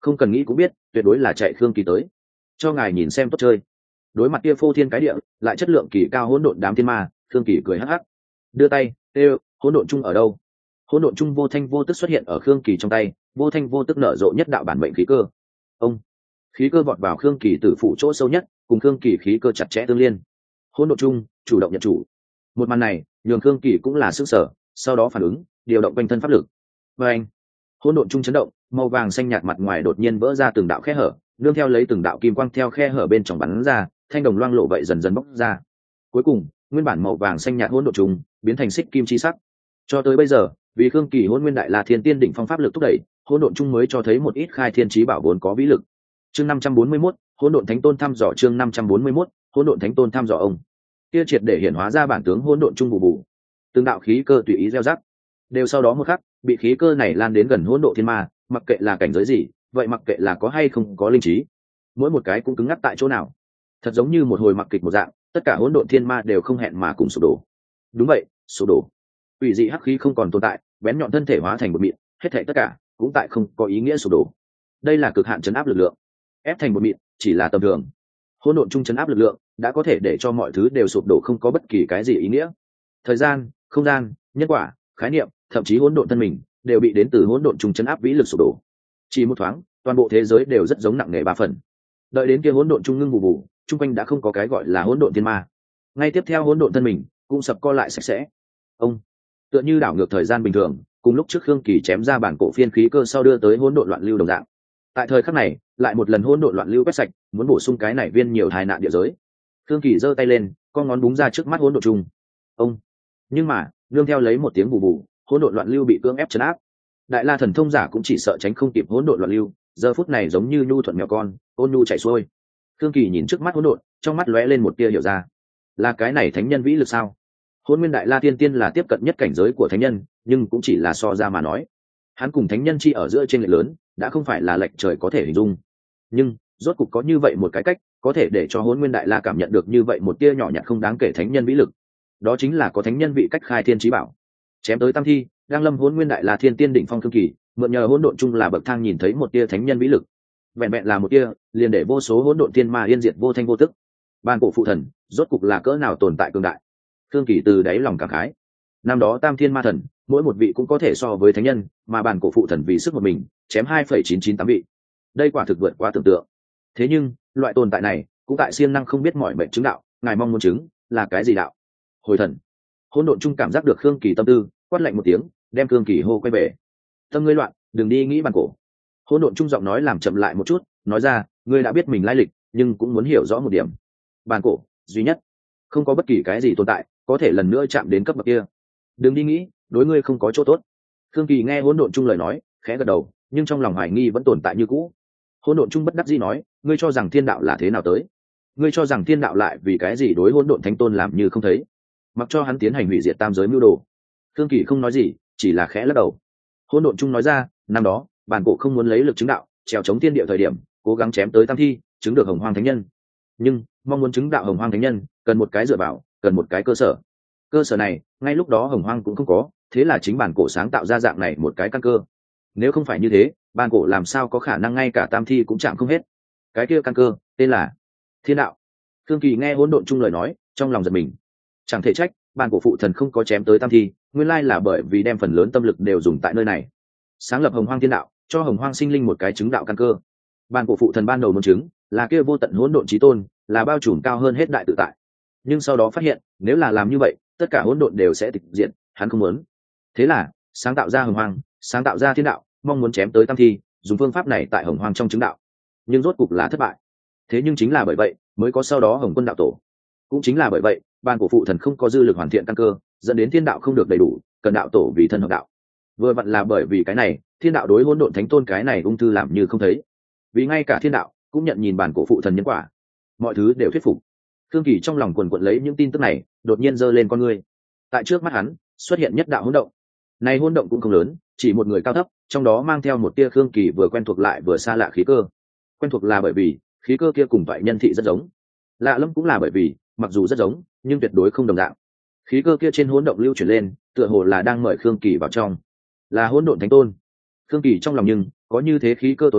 [SPEAKER 1] Không cần nghĩ cũng biết tuyệt đối là chạy khương kỳ tới, cho ngài nhìn xem tốt chơi. Đối mặt kia phô thiên cái địa lại chất lượng kỳ cao hỗn độn đám thiên ma, khương kỳ cười hắc hắc, đưa tay ê, hỗn độn chung ở đâu? Hỗn độn chung vô thanh vô tức xuất hiện ở khương kỳ trong tay, vô thanh vô tức nở rộ nhất đạo bản mệnh khí cơ. Ông khí cơ vọt vào khương kỳ tử phụ chỗ sâu nhất, cùng khương kỳ khí cơ chặt chẽ tương liên. Hỗn độn chung chủ động nhận chủ. Một màn này nhường khương kỳ cũng là sức sở, sau đó phản ứng điều động quanh thân pháp lực. Và anh hỗn độn chung chấn động, màu vàng xanh nhạt mặt ngoài đột nhiên vỡ ra từng đạo khe hở, nương theo lấy từng đạo kim quang theo khe hở bên trong bắn ra, thanh đồng loang lộ vậy dần dần bốc ra. Cuối cùng nguyên bản màu vàng xanh nhạt hỗn độn chung biến thành xích kim chi sắc. Cho tới bây giờ, vì khương kỳ hỗn nguyên đại la thiên tiên đỉnh phong pháp lực thúc đẩy, hỗn độn chung mới cho thấy một ít khai thiên chí bảo vốn có vĩ lực. Chương năm trăm bốn mươi mốt, hỗn độn thánh tôn thăm dò. Chương năm trăm bốn mươi mốt, hỗn độn thánh tôn thăm dò. Ông kia triệt để hiển hóa ra bản tướng hỗn độn chung bù bù, từng đạo khí cơ tùy ý gieo rắc, đều sau đó một khắc bị khí cơ này lan đến gần hỗn độ thiên ma, mặc kệ là cảnh giới gì, vậy mặc kệ là có hay không có linh trí, mỗi một cái cũng cứng ngắc tại chỗ nào, thật giống như một hồi mặc kịch một dạng, tất cả hỗn độn thiên ma đều không hẹn mà cùng sụp đổ. Đúng vậy, sụp đổ. Ủy dị hắc khí không còn tồn tại, bén nhọn thân thể hóa thành một mịn, hết thảy tất cả cũng tại không có ý nghĩa sụp đổ. Đây là cực hạn chấn áp lực lượng, ép thành một mịn chỉ là tầm thường. Hỗn độn chung chấn áp lực lượng đã có thể để cho mọi thứ đều sụp đổ, không có bất kỳ cái gì ý nghĩa. Thời gian, không gian, nhân quả, khái niệm, thậm chí hỗn độn thân mình đều bị đến từ hỗn độn chung chấn áp vĩ lực sụp đổ. Chỉ một thoáng, toàn bộ thế giới đều rất giống nặng nề ba phần. Đợi đến kia hỗn độn chung ngưng bù bù, chung quanh đã không có cái gọi là hỗn độn thiên ma. Ngay tiếp theo hỗn độn thân mình cũng sập co lại sạch sẽ. Ông tựa như đảo ngược thời gian bình thường, cùng lúc trước khương kỳ chém ra bản cổ phiên khí cơ sau đưa tới hỗn độn loạn lưu đồng dạng. Tại thời khắc này, lại một lần hỗn độn loạn lưu quét sạch, muốn bổ sung cái này viên nhiều tai nạn địa giới. Khương kỳ giơ tay lên, con ngón búng ra trước mắt hỗn độn chung. Ông nhưng mà nương theo lấy một tiếng bù bù, hỗn độn loạn lưu bị cưỡng ép trấn áp. Đại la thần thông giả cũng chỉ sợ tránh không kịp hỗn độn loạn lưu, giờ phút này giống như nhu thuận mèo con, ôn nhu chảy xuôi. Khương kỳ nhìn trước mắt hỗn độn, trong mắt lóe lên một tia hiểu ra, là cái này thánh nhân vĩ lực sao? Hỗn nguyên đại la tiên tiên là tiếp cận nhất cảnh giới của thánh nhân, nhưng cũng chỉ là so ra mà nói, hắn cùng thánh nhân chi ở giữa trên lệch lớn, đã không phải là lệch trời có thể hình dung. Nhưng rốt cục có như vậy một cái cách, có thể để cho hỗn nguyên đại la cảm nhận được như vậy một tia nhỏ nhặt không đáng kể thánh nhân vĩ lực. Đó chính là có thánh nhân vị cách khai thiên chí bảo, chém tới tam thi, đang lâm hỗn nguyên đại la thiên tiên đỉnh phong Khương kỳ, mượn nhờ hỗn độn chung là bậc thang nhìn thấy một tia thánh nhân vĩ lực. Vẹn vẹn là một tia, liền để vô số hỗn độn thiên ma yên diệt vô thanh vô tức. Ban cổ phụ thần, rốt cục là cỡ nào tồn tại cường đại. Khương kỳ từ đáy lòng cảm khái. Năm đó tam thiên ma thần, mỗi một vị cũng có thể so với thánh nhân, mà bản cổ phụ thần vì sức một mình chém hai phẩy chín chín tám vị, đây quả thực vượt quá tưởng tượng. Thế nhưng loại tồn tại này cũng tại siêng năng không biết mọi mệnh chứng đạo, ngài mong muốn chứng là cái gì đạo? Hồi thần. Hỗn độn chung cảm giác được Khương kỳ tâm tư, quát lạnh một tiếng, đem Khương kỳ hô quay về. Tâm ngươi loạn, đừng đi nghĩ bản cổ. Hỗn độn chung giọng nói làm chậm lại một chút, nói ra, ngươi đã biết mình lai lịch, nhưng cũng muốn hiểu rõ một điểm, bản cổ duy nhất, không có bất kỳ cái gì tồn tại có thể lần nữa chạm đến cấp bậc kia. Đừng đi nghĩ, đối ngươi không có chỗ tốt. Khương kỳ nghe hỗn độn chung lời nói, khẽ gật đầu, nhưng trong lòng hoài nghi vẫn tồn tại như cũ. Hỗn độn chung bất đắc dĩ nói, ngươi cho rằng thiên đạo là thế nào tới? Ngươi cho rằng thiên đạo lại vì cái gì đối hỗn độn thánh tôn làm như không thấy, mặc cho hắn tiến hành hủy diệt tam giới mưu đồ? Khương kỳ không nói gì, chỉ là khẽ lắc đầu. Hỗn độn chung nói ra, năm đó bản cổ không muốn lấy lực chứng đạo, trèo chống thiên địa thời điểm, cố gắng chém tới tam thi, chứng được hồng hoang thánh nhân. Nhưng mong muốn chứng đạo hồng hoang thánh nhân, cần một cái dựa vào, cần một cái cơ sở. Cơ sở này ngay lúc đó hồng hoang cũng không có, thế là chính bản cổ sáng tạo ra dạng này một cái căn cơ. Nếu không phải như thế, bản cổ làm sao có khả năng ngay cả tam thi cũng chạm không hết? Cái kia căn cơ tên là thiên đạo. Khương kỳ nghe hỗn độn chung lời nói, trong lòng giật mình. Chẳng thể trách bản cổ phụ thần không có chém tới tam thi, nguyên lai là bởi vì đem phần lớn tâm lực đều dùng tại nơi này, sáng lập hồng hoang thiên đạo, cho hồng hoang sinh linh một cái chứng đạo căn cơ. Bản cổ phụ thần ban đầu muốn chứng là kia vô tận hỗn độn chí tôn, là bao trùm cao hơn hết đại tự tại. Nhưng sau đó phát hiện, nếu là làm như vậy, tất cả hỗn độn đều sẽ tịch diệt, hắn không muốn. Thế là sáng tạo ra hồng hoang, sáng tạo ra thiên đạo, mong muốn chém tới tam thi, dùng phương pháp này tại hồng hoang trong chứng đạo. Nhưng rốt cục là thất bại. Thế nhưng chính là bởi vậy mới có sau đó hồng quân đạo tổ. Cũng chính là bởi vậy, ban cổ phụ thần không có dư lực hoàn thiện căn cơ, dẫn đến thiên đạo không được đầy đủ, cần đạo tổ vì thân hợp đạo. Vừa vặn là bởi vì cái này, thiên đạo đối hỗn độn thánh tôn cái này ung thư làm như không thấy. Vì ngay cả thiên đạo cũng nhận nhìn bản cổ phụ thần nhân quả, mọi thứ đều thuyết phục. Khương kỳ trong lòng quần quật lấy những tin tức này, đột nhiên giơ lên con ngươi. Tại trước mắt hắn xuất hiện nhất đạo hỗn động. Này hỗn động cũng không lớn, chỉ một người cao thấp, trong đó mang theo một tia Khương kỳ vừa quen thuộc lại vừa xa lạ khí cơ. Quen thuộc là bởi vì khí cơ kia cùng vậy nhân thị rất giống, lạ lẫm cũng là bởi vì mặc dù rất giống nhưng tuyệt đối không đồng dạng. Khí cơ kia trên hỗn động lưu chuyển lên, tựa hồ là đang mời Khương kỳ vào trong, là hỗn độn thánh tôn. Khương kỳ trong lòng nhưng có như thế khí cơ tồn tại,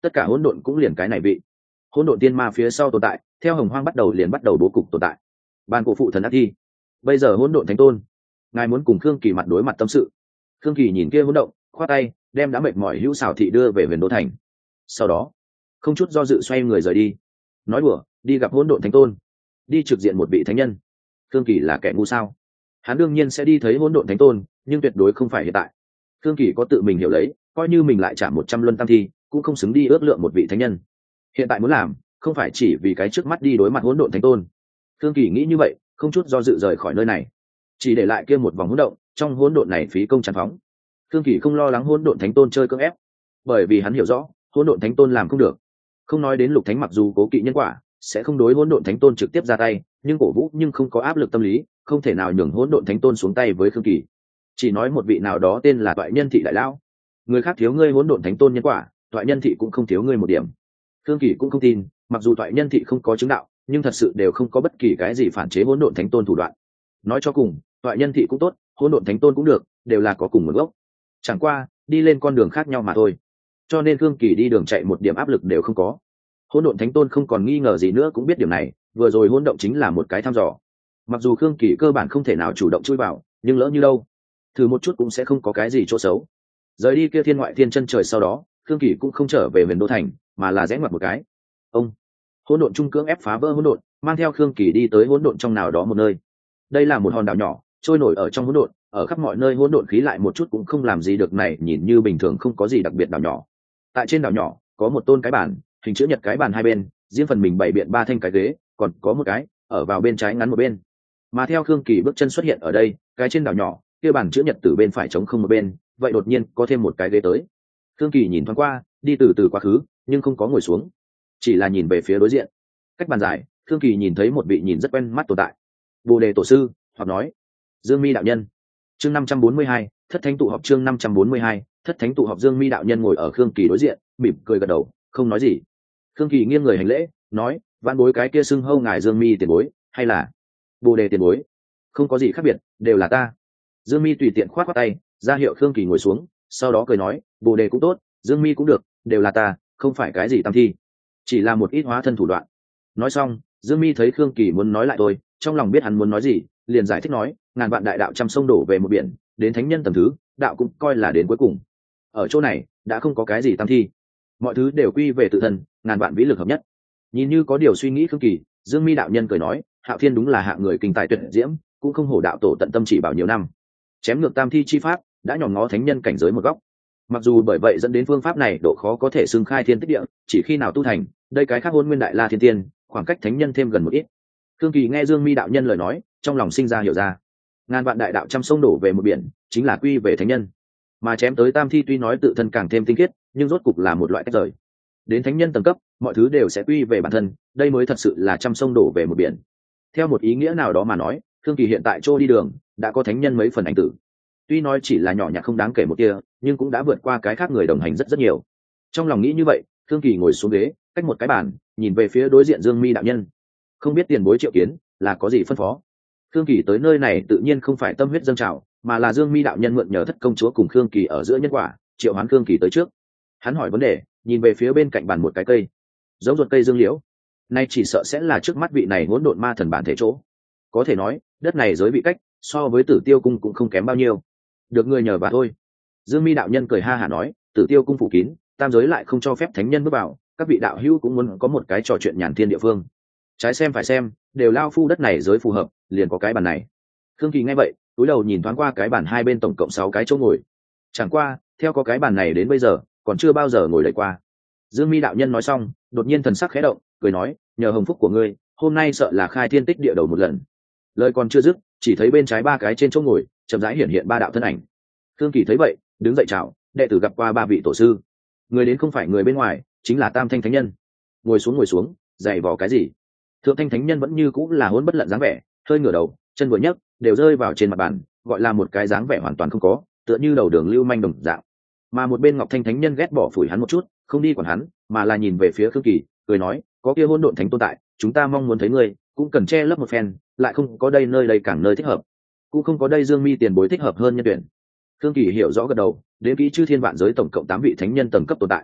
[SPEAKER 1] tất cả hỗn độn cũng liền cái này vị. Hỗn độn tiên ma phía sau tồn tại, theo hồng hoang bắt đầu liền bắt đầu bố cục tồn tại. Ban cổ phụ thần ác thi, bây giờ hỗn độn thánh tôn, ngài muốn cùng Khương Kỳ mặt đối mặt tâm sự. Khương Kỳ nhìn kia hỗn động, khoát tay, đem đã mệt mỏi hữu xảo thị đưa về huyền đô thành. Sau đó không chút do dự xoay người rời đi. Nói đùa, đi gặp hỗn độn thánh tôn, đi trực diện một vị thánh nhân. Khương Kỳ là kẻ ngu sao? Hắn đương nhiên sẽ đi thấy hỗn độn thánh tôn, nhưng tuyệt đối không phải hiện tại. Khương Kỳ có tự mình hiểu lấy, coi như mình lại trả một trăm luân tam thi cũng không xứng đi ước lượng một vị thánh nhân. Hiện tại muốn làm không phải chỉ vì cái trước mắt đi đối mặt hỗn độn thánh tôn. Khương Kỳ nghĩ như vậy, không chút do dự rời khỏi nơi này, chỉ để lại kia một vòng hỗn động. Trong hỗn độn này phí công tràn phóng, Khương Kỳ không lo lắng hỗn độn thánh tôn chơi cưỡng ép, bởi vì hắn hiểu rõ hỗn độn thánh tôn làm không được. Không nói đến lục thánh mặc dù cố kỵ nhân quả, sẽ không đối hỗn độn thánh tôn trực tiếp ra tay, nhưng cổ vũ nhưng không có áp lực tâm lý, không thể nào nhường hỗn độn thánh tôn xuống tay với Khương Kỳ. Chỉ nói một vị nào đó tên là Toại Nhân Thị đại lão, người khác thiếu ngươi hỗn độn thánh tôn nhân quả, Toại Nhân Thị cũng không thiếu ngươi một điểm. Khương Kỳ cũng không tin, mặc dù Toại Nhân Thị không có chứng đạo, nhưng thật sự đều không có bất kỳ cái gì phản chế hỗn độn thánh tôn thủ đoạn. Nói cho cùng, Toại Nhân Thị cũng tốt, hỗn độn thánh tôn cũng được, đều là có cùng nguồn gốc, chẳng qua đi lên con đường khác nhau mà thôi. Cho nên Khương Kỳ đi đường chạy một điểm áp lực đều không có. Hỗn độn thánh tôn không còn nghi ngờ gì nữa cũng biết điểm này, vừa rồi hỗn động chính là một cái thăm dò. Mặc dù Khương Kỳ cơ bản không thể nào chủ động chui vào, nhưng lỡ như đâu, thử một chút cũng sẽ không có cái gì chỗ xấu. Rời đi kia thiên ngoại thiên chân trời sau đó, Khương Kỳ cũng không trở về huyền đô thành, mà là rẽ ngoặt một cái. Ông hỗn độn trung cưỡng ép phá vỡ hỗn độn, mang theo Khương Kỳ đi tới hỗn độn trong nào đó một nơi. Đây là một hòn đảo nhỏ, trôi nổi ở trong hỗn độn, ở khắp mọi nơi hỗn độn khí lại một chút cũng không làm gì được này nhìn như bình thường không có gì đặc biệt đảo nhỏ. Tại trên đảo nhỏ có một tôn cái bàn, hình chữ nhật, cái bàn hai bên riêng phần mình bày biện ba thanh cái ghế, còn có một cái ở vào bên trái ngắn một bên. Mà theo Khương Kỳ bước chân xuất hiện ở đây, cái trên đảo nhỏ kia bàn chữ nhật từ bên phải trống không một bên, vậy đột nhiên có thêm một cái ghế tới. Khương Kỳ nhìn thoáng qua, đi từ từ quá khứ, nhưng không có ngồi xuống, chỉ là nhìn về phía đối diện. Cách bàn dài, Khương Kỳ nhìn thấy một vị nhìn rất quen mắt tồn tại, Bồ Đề tổ sư, hoặc nói Dương Mi đạo nhân. Chương năm trăm bốn mươi hai, thất thánh tụ họp. Chương năm trăm bốn mươi hai, thất thánh tụ họp. Dương Mi đạo nhân ngồi ở Khương Kỳ đối diện, mỉm cười gật đầu, không nói gì. Khương Kỳ nghiêng người hành lễ, nói: "Vạn bối cái kia xưng hâu ngài Dương Mi tiền bối, hay là Bồ Đề tiền bối?" "Không có gì khác biệt, đều là ta." Dương Mi tùy tiện khoát khoát tay, ra hiệu Khương Kỳ ngồi xuống, sau đó cười nói: "Bồ Đề cũng tốt, Dương Mi cũng được, đều là ta, không phải cái gì tam thi, chỉ là một ít hóa thân thủ đoạn." Nói xong, Dương Mi thấy Khương Kỳ muốn nói lại thôi, trong lòng biết hắn muốn nói gì, liền giải thích nói: "Ngàn vạn đại đạo trăm sông đổ về một biển, đến thánh nhân tầng thứ, đạo cũng coi là đến cuối cùng. Ở chỗ này đã không có cái gì tam thi, mọi thứ đều quy về tự thân, ngàn vạn vĩ lực hợp nhất." Nhìn như có điều suy nghĩ Khương Kỳ, Dương Mi đạo nhân cười nói: "Hạo Thiên đúng là hạng người kinh tài tuyệt diễm, cũng không hổ đạo tổ tận tâm chỉ bảo nhiều năm, chém ngược tam thi chi pháp, đã nhòm ngó thánh nhân cảnh giới một góc. Mặc dù bởi vậy dẫn đến phương pháp này độ khó có thể xưng khai thiên tích địa, chỉ khi nào tu thành, đây cái khác Hôn Nguyên Đại La Thiên Tiên, khoảng cách thánh nhân thêm gần một ít." Khương Kỳ nghe Dương Mi đạo nhân lời nói, trong lòng sinh ra hiểu ra, ngàn vạn đại đạo trăm sông đổ về một biển, chính là quy về thánh nhân, mà chém tới tam thi tuy nói tự thân càng thêm tinh khiết, nhưng rốt cục là một loại tách rời. Đến thánh nhân tầng cấp, mọi thứ đều sẽ quy về bản thân, đây mới thật sự là trăm sông đổ về một biển. Theo một ý nghĩa nào đó mà nói, Khương Kỳ hiện tại trôi đi đường đã có thánh nhân mấy phần ảnh tử, tuy nói chỉ là nhỏ nhặt không đáng kể một tia, nhưng cũng đã vượt qua cái khác người đồng hành rất rất nhiều. Trong lòng nghĩ như vậy, Khương Kỳ ngồi xuống ghế, cách một cái bàn, nhìn về phía đối diện Dương Mi đạo nhân. Không biết tiền bối triệu kiến là có gì phân phó? Khương Kỳ tới nơi này tự nhiên không phải tâm huyết dâng trào, mà là Dương Mi đạo nhân mượn nhờ thất công chúa cùng Khương Kỳ ở giữa nhân quả, triệu hoán Khương Kỳ tới trước. Hắn hỏi vấn đề, nhìn về phía bên cạnh bàn một cái cây, giống ruột cây dương liễu. Nay chỉ sợ sẽ là trước mắt vị này hỗn độn ma thần bản thể chỗ. Có thể nói, đất này giới vị cách, so với Tử Tiêu cung cũng không kém bao nhiêu. Được người nhờ và thôi. Dương Mi đạo nhân cười ha hả nói: "Tử Tiêu cung phủ kín, tam giới lại không cho phép thánh nhân bước vào, các vị đạo hữu cũng muốn có một cái trò chuyện nhàn thiên địa phương. Trái xem phải xem, đều lao phu đất này giới phù hợp, liền có cái bàn này." Khương Kỳ nghe vậy, cúi đầu nhìn thoáng qua cái bàn hai bên tổng cộng sáu cái chỗ ngồi. Chẳng qua, theo có cái bàn này đến bây giờ, còn chưa bao giờ ngồi đợi qua. Dương Mi đạo nhân nói xong, đột nhiên thần sắc khẽ động, cười nói: "Nhờ hồng phúc của ngươi, hôm nay sợ là khai thiên tích địa đầu một lần." Lời còn chưa dứt, chỉ thấy bên trái ba cái trên chỗ ngồi chậm rãi hiện hiện ba đạo thân ảnh. Khương Kỳ thấy vậy, đứng dậy chào: "Đệ tử gặp qua ba vị tổ sư." Người đến không phải người bên ngoài, chính là Tam Thanh Thánh Nhân. Ngồi xuống ngồi xuống, dày vò cái gì? Thượng Thanh Thánh Nhân vẫn như cũng là hỗn bất lận dáng vẻ, hơi ngửa đầu, chân vừa nhấc, đều rơi vào trên mặt bàn, gọi là một cái dáng vẻ hoàn toàn không có, tựa như đầu đường lưu manh đồng dạng. Mà một bên Ngọc Thanh Thánh Nhân ghét bỏ phủi hắn một chút, không đi quản hắn, mà là nhìn về phía Khương Kỳ, cười nói: "Có kia hỗn độn thánh tôn tại, chúng ta mong muốn thấy ngươi, cũng cần che lấp một phen, lại không có đây nơi đây càng nơi thích hợp, cũng không có đây Dương Mi tiền bối thích hợp hơn nhân tuyển." Khương Kỳ hiểu rõ gật đầu, đến kỹ chư thiên vạn giới tổng cộng tám vị thánh nhân tầng cấp tồn tại.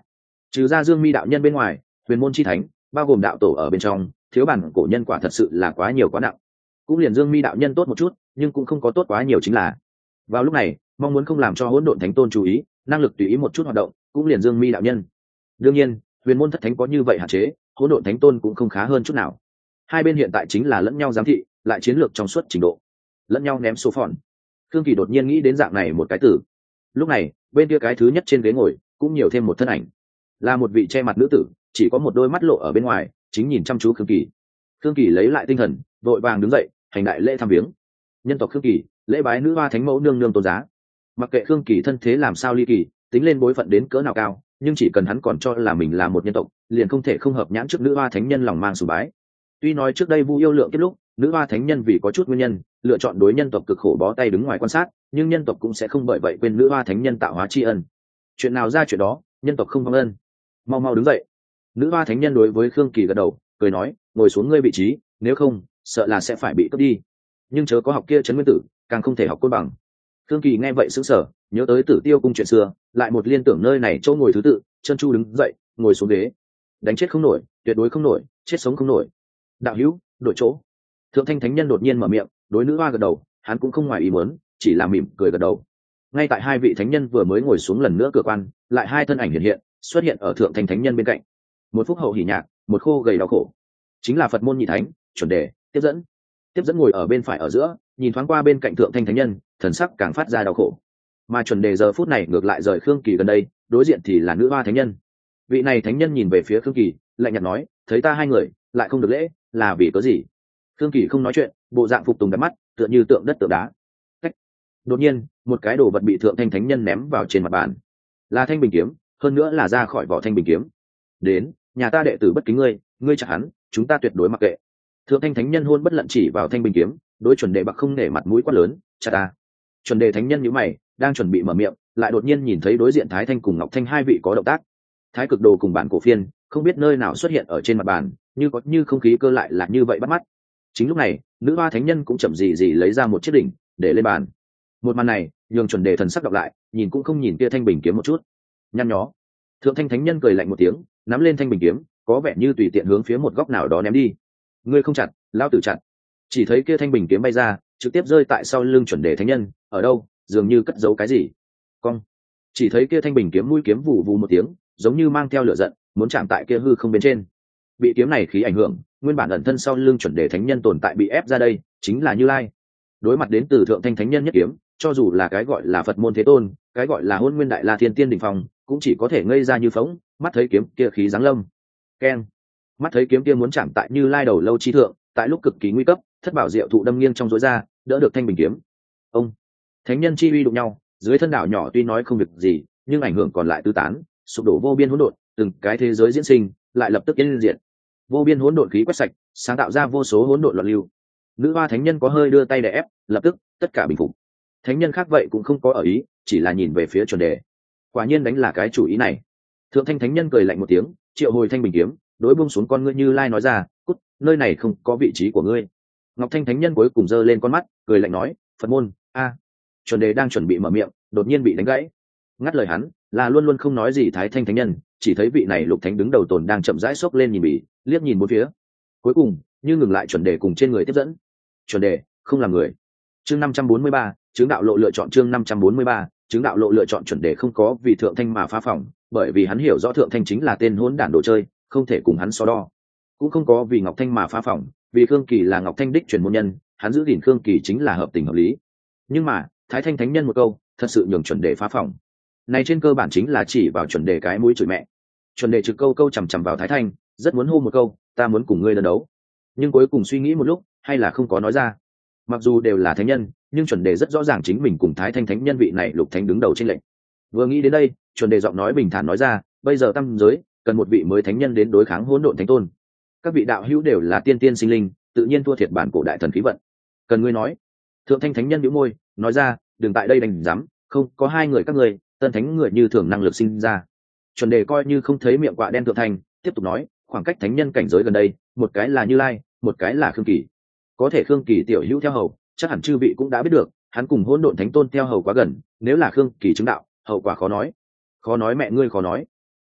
[SPEAKER 1] Trừ ra Dương Mi đạo nhân bên ngoài, huyền môn chi thánh bao gồm đạo tổ ở bên trong, thiếu bản cổ nhân quả thật sự là quá nhiều quá nặng. Cũng liền Dương Mi đạo nhân tốt một chút, nhưng cũng không có tốt quá nhiều chính là. Vào lúc này, mong muốn không làm cho hỗn độn thánh tôn chú ý, năng lực tùy ý một chút hoạt động, cũng liền Dương Mi đạo nhân. Đương nhiên, huyền môn thất thánh có như vậy hạn chế, hỗn độn thánh tôn cũng không khá hơn chút nào. Hai bên hiện tại chính là lẫn nhau giám thị, lại chiến lược trong suốt trình độ, lẫn nhau ném số phòn. Thương Kỳ đột nhiên nghĩ đến dạng này một cái từ. Lúc này, bên kia cái thứ nhất trên ghế ngồi cũng nhiều thêm một thân ảnh, là một vị che mặt nữ tử, chỉ có một đôi mắt lộ ở bên ngoài, chính nhìn chăm chú Khương Kỳ. Khương Kỳ lấy lại tinh thần, vội vàng đứng dậy, hành đại lễ thăm viếng. Nhân tộc Khương Kỳ, lễ bái nữ hoa thánh mẫu nương nương tôn giá. Mặc kệ Khương Kỳ thân thế làm sao ly kỳ, tính lên bối phận đến cỡ nào cao, nhưng chỉ cần hắn còn cho là mình là một nhân tộc, liền không thể không hợp nhãn trước nữ hoa thánh nhân lòng mang sùng bái. Tuy nói trước đây Vu Yêu Lượng kết lúc, nữ hoa thánh nhân vì có chút nguyên nhân, lựa chọn đối nhân tộc cực khổ bó tay đứng ngoài quan sát, nhưng nhân tộc cũng sẽ không bởi vậy quên nữ hoa thánh nhân tạo hóa tri ân. Chuyện nào ra chuyện đó, nhân tộc không vong ân. Mau mau đứng dậy. Nữ hoa thánh nhân đối với Khương Kỳ gật đầu, cười nói, ngồi xuống ngươi vị trí, nếu không, sợ là sẽ phải bị cướp đi. Nhưng chớ có học kia trấn nguyên tử, càng không thể học côn bằng. Khương Kỳ nghe vậy sững sờ, nhớ tới Tử Tiêu cung chuyện xưa, lại một liên tưởng nơi này chỗ ngồi thứ tự, chân chu đứng dậy, ngồi xuống ghế. Đánh chết không nổi, tuyệt đối không nổi, chết sống không nổi. Đạo hữu, đổi chỗ. Thượng Thanh thánh nhân đột nhiên mở miệng, đối nữ hoa gật đầu, hắn cũng không ngoài ý muốn, chỉ là mỉm cười gật đầu. Ngay tại hai vị thánh nhân vừa mới ngồi xuống lần nữa cửa quan, lại hai thân ảnh hiện hiện, xuất hiện ở Thượng Thanh thánh nhân bên cạnh. Một phúc hậu hỉ nhạc, một khô gầy đau khổ, chính là Phật môn nhị thánh, chuẩn đề, tiếp dẫn. Tiếp dẫn ngồi ở bên phải ở giữa, nhìn thoáng qua bên cạnh Thượng Thanh thánh nhân, thần sắc càng phát ra đau khổ. Mà chuẩn đề giờ phút này ngược lại rời Khương Kỳ gần đây, đối diện thì là nữ hoa thánh nhân. Vị này thánh nhân nhìn về phía Khương Kỳ, lạnh nhạt nói, thấy ta hai người lại không được lễ, là vì có gì? Khương Kỳ không nói chuyện, bộ dạng phục tùng đắm mắt, tựa như tượng đất tượng đá. Cách. Đột nhiên, một cái đồ vật bị Thượng Thanh thánh nhân ném vào trên mặt bàn, là thanh bình kiếm, hơn nữa là ra khỏi vỏ thanh bình kiếm. Đến, nhà ta đệ tử bất kính ngươi, ngươi chặt hắn, chúng ta tuyệt đối mặc kệ. Thượng Thanh thánh nhân hôn bất lận chỉ vào thanh bình kiếm, đối chuẩn đề bạc không nể mặt mũi quá lớn, chặt ta. Chuẩn đề thánh nhân nhíu mày, đang chuẩn bị mở miệng, lại đột nhiên nhìn thấy đối diện Thái Thanh cùng Ngọc Thanh hai vị có động tác. Thái Cực Đồ cùng bản cổ phiên, không biết nơi nào xuất hiện ở trên mặt bàn, như có như không khí cơ lại là như vậy bắt mắt. Chính lúc này, nữ hoa thánh nhân cũng chậm gì gì lấy ra một chiếc đỉnh để lên bàn. Một màn này nhường chuẩn đề thần sắc đọc lại, nhìn cũng không nhìn kia thanh bình kiếm một chút. Nhăn nhó. Thượng Thanh thánh nhân cười lạnh một tiếng, nắm lên thanh bình kiếm, có vẻ như tùy tiện hướng phía một góc nào đó ném đi. Ngươi không chặt, lao tử chặt. Chỉ thấy kia thanh bình kiếm bay ra, trực tiếp rơi tại sau lưng chuẩn đề thánh nhân, ở đâu, dường như cất giấu cái gì. Cong. Chỉ thấy kia thanh bình kiếm mũi kiếm vù vù một tiếng, giống như mang theo lửa giận, muốn chạm tại kia hư không bên trên. Bị kiếm này khí ảnh hưởng, nguyên bản ẩn thân sau lưng chuẩn đề thánh nhân tồn tại bị ép ra đây, chính là Như Lai. Đối mặt đến từ Thượng Thanh thánh nhân nhất kiếm, cho dù là cái gọi là Phật môn thế tôn, cái gọi là Hôn Nguyên Đại La Thiên Tiên đỉnh phong, cũng chỉ có thể ngây ra như phỗng, mắt thấy kiếm kia khí giáng lâm. Keng. Mắt thấy kiếm kia muốn chạm tại Như Lai đầu lâu chi thượng, tại lúc cực kỳ nguy cấp, thất bảo diệu thụ đâm nghiêng trong rối ra, đỡ được thanh bình kiếm. Ông. Thánh nhân chi uy đụng nhau, dưới thân đảo nhỏ tuy nói không việc gì, nhưng ảnh hưởng còn lại tứ tán, sụp đổ vô biên hỗn độn, từng cái thế giới diễn sinh, lại lập tức yên diệt. Vô biên hỗn độn khí quét sạch, sáng tạo ra vô số hỗn độn loạn lưu. Nữ hoa thánh nhân có hơi đưa tay để ép, lập tức tất cả bình phục. Thánh nhân khác vậy cũng không có ở ý, chỉ là nhìn về phía chuẩn đề. Quả nhiên đánh là cái chủ ý này. Thượng Thanh thánh nhân cười lạnh một tiếng, triệu hồi thanh bình kiếm, đối buông xuống con ngươi Như Lai nói ra, cút, nơi này không có vị trí của ngươi. Ngọc Thanh thánh nhân cuối cùng giơ lên con mắt, cười lạnh nói, Phật môn, a. Chuẩn đề đang chuẩn bị mở miệng, đột nhiên bị đánh gãy. Ngắt lời hắn là luôn luôn không nói gì Thái Thanh thánh nhân, chỉ thấy vị này lục thánh đứng đầu tồn đang chậm rãi xốc lên nhìn bỉ, liếc nhìn bốn phía. Cuối cùng, như ngừng lại chuẩn đề cùng trên người tiếp dẫn. Chuẩn đề, không là người. Chương năm trăm bốn mươi ba, chứng đạo lộ lựa chọn chương năm trăm bốn mươi ba, chứng đạo lộ lựa chọn chuẩn đề không có vì Thượng Thanh mà phá phỏng, bởi vì hắn hiểu rõ Thượng Thanh chính là tên hỗn đản đồ chơi, không thể cùng hắn so đo. Cũng không có vì Ngọc Thanh mà phá phỏng, vì Khương Kỳ là Ngọc Thanh đích truyền môn nhân, hắn giữ gìn Khương Kỳ chính là hợp tình hợp lý. Nhưng mà, Thái Thanh thánh nhân một câu, thật sự nhường chuẩn đề phá phỏng. Này trên cơ bản chính là chỉ vào chuẩn đề cái mũi chửi mẹ. Chuẩn đề trực câu câu chằm chằm vào Thái Thanh, rất muốn hô một câu, ta muốn cùng ngươi lần đấu. Nhưng cuối cùng suy nghĩ một lúc, hay là không có nói ra. Mặc dù đều là thánh nhân, nhưng chuẩn đề rất rõ ràng chính mình cùng Thái Thanh thánh nhân vị này lục thánh đứng đầu trên lệnh. Vừa nghĩ đến đây, chuẩn đề giọng nói bình thản nói ra, bây giờ tam giới cần một vị mới thánh nhân đến đối kháng hỗn độn thánh tôn. Các vị đạo hữu đều là tiên tiên sinh linh, tự nhiên thua thiệt bản cổ đại thần khí vận. Cần ngươi nói. Thượng Thanh thánh nhân nhíu môi, nói ra, đừng tại đây đành dám, không có hai người các ngươi, tân thánh người như thường năng lực sinh ra. Chuẩn đề coi như không thấy miệng quạ đen Thượng Thanh, tiếp tục nói, khoảng cách thánh nhân cảnh giới gần đây, một cái là Như Lai, một cái là Khương Kỳ. Có thể Khương Kỳ tiểu hữu theo hầu, chắc hẳn chư vị cũng đã biết được, hắn cùng hỗn độn thánh tôn theo hầu quá gần, nếu là Khương Kỳ chứng đạo, hậu quả khó nói. Khó nói mẹ ngươi khó nói.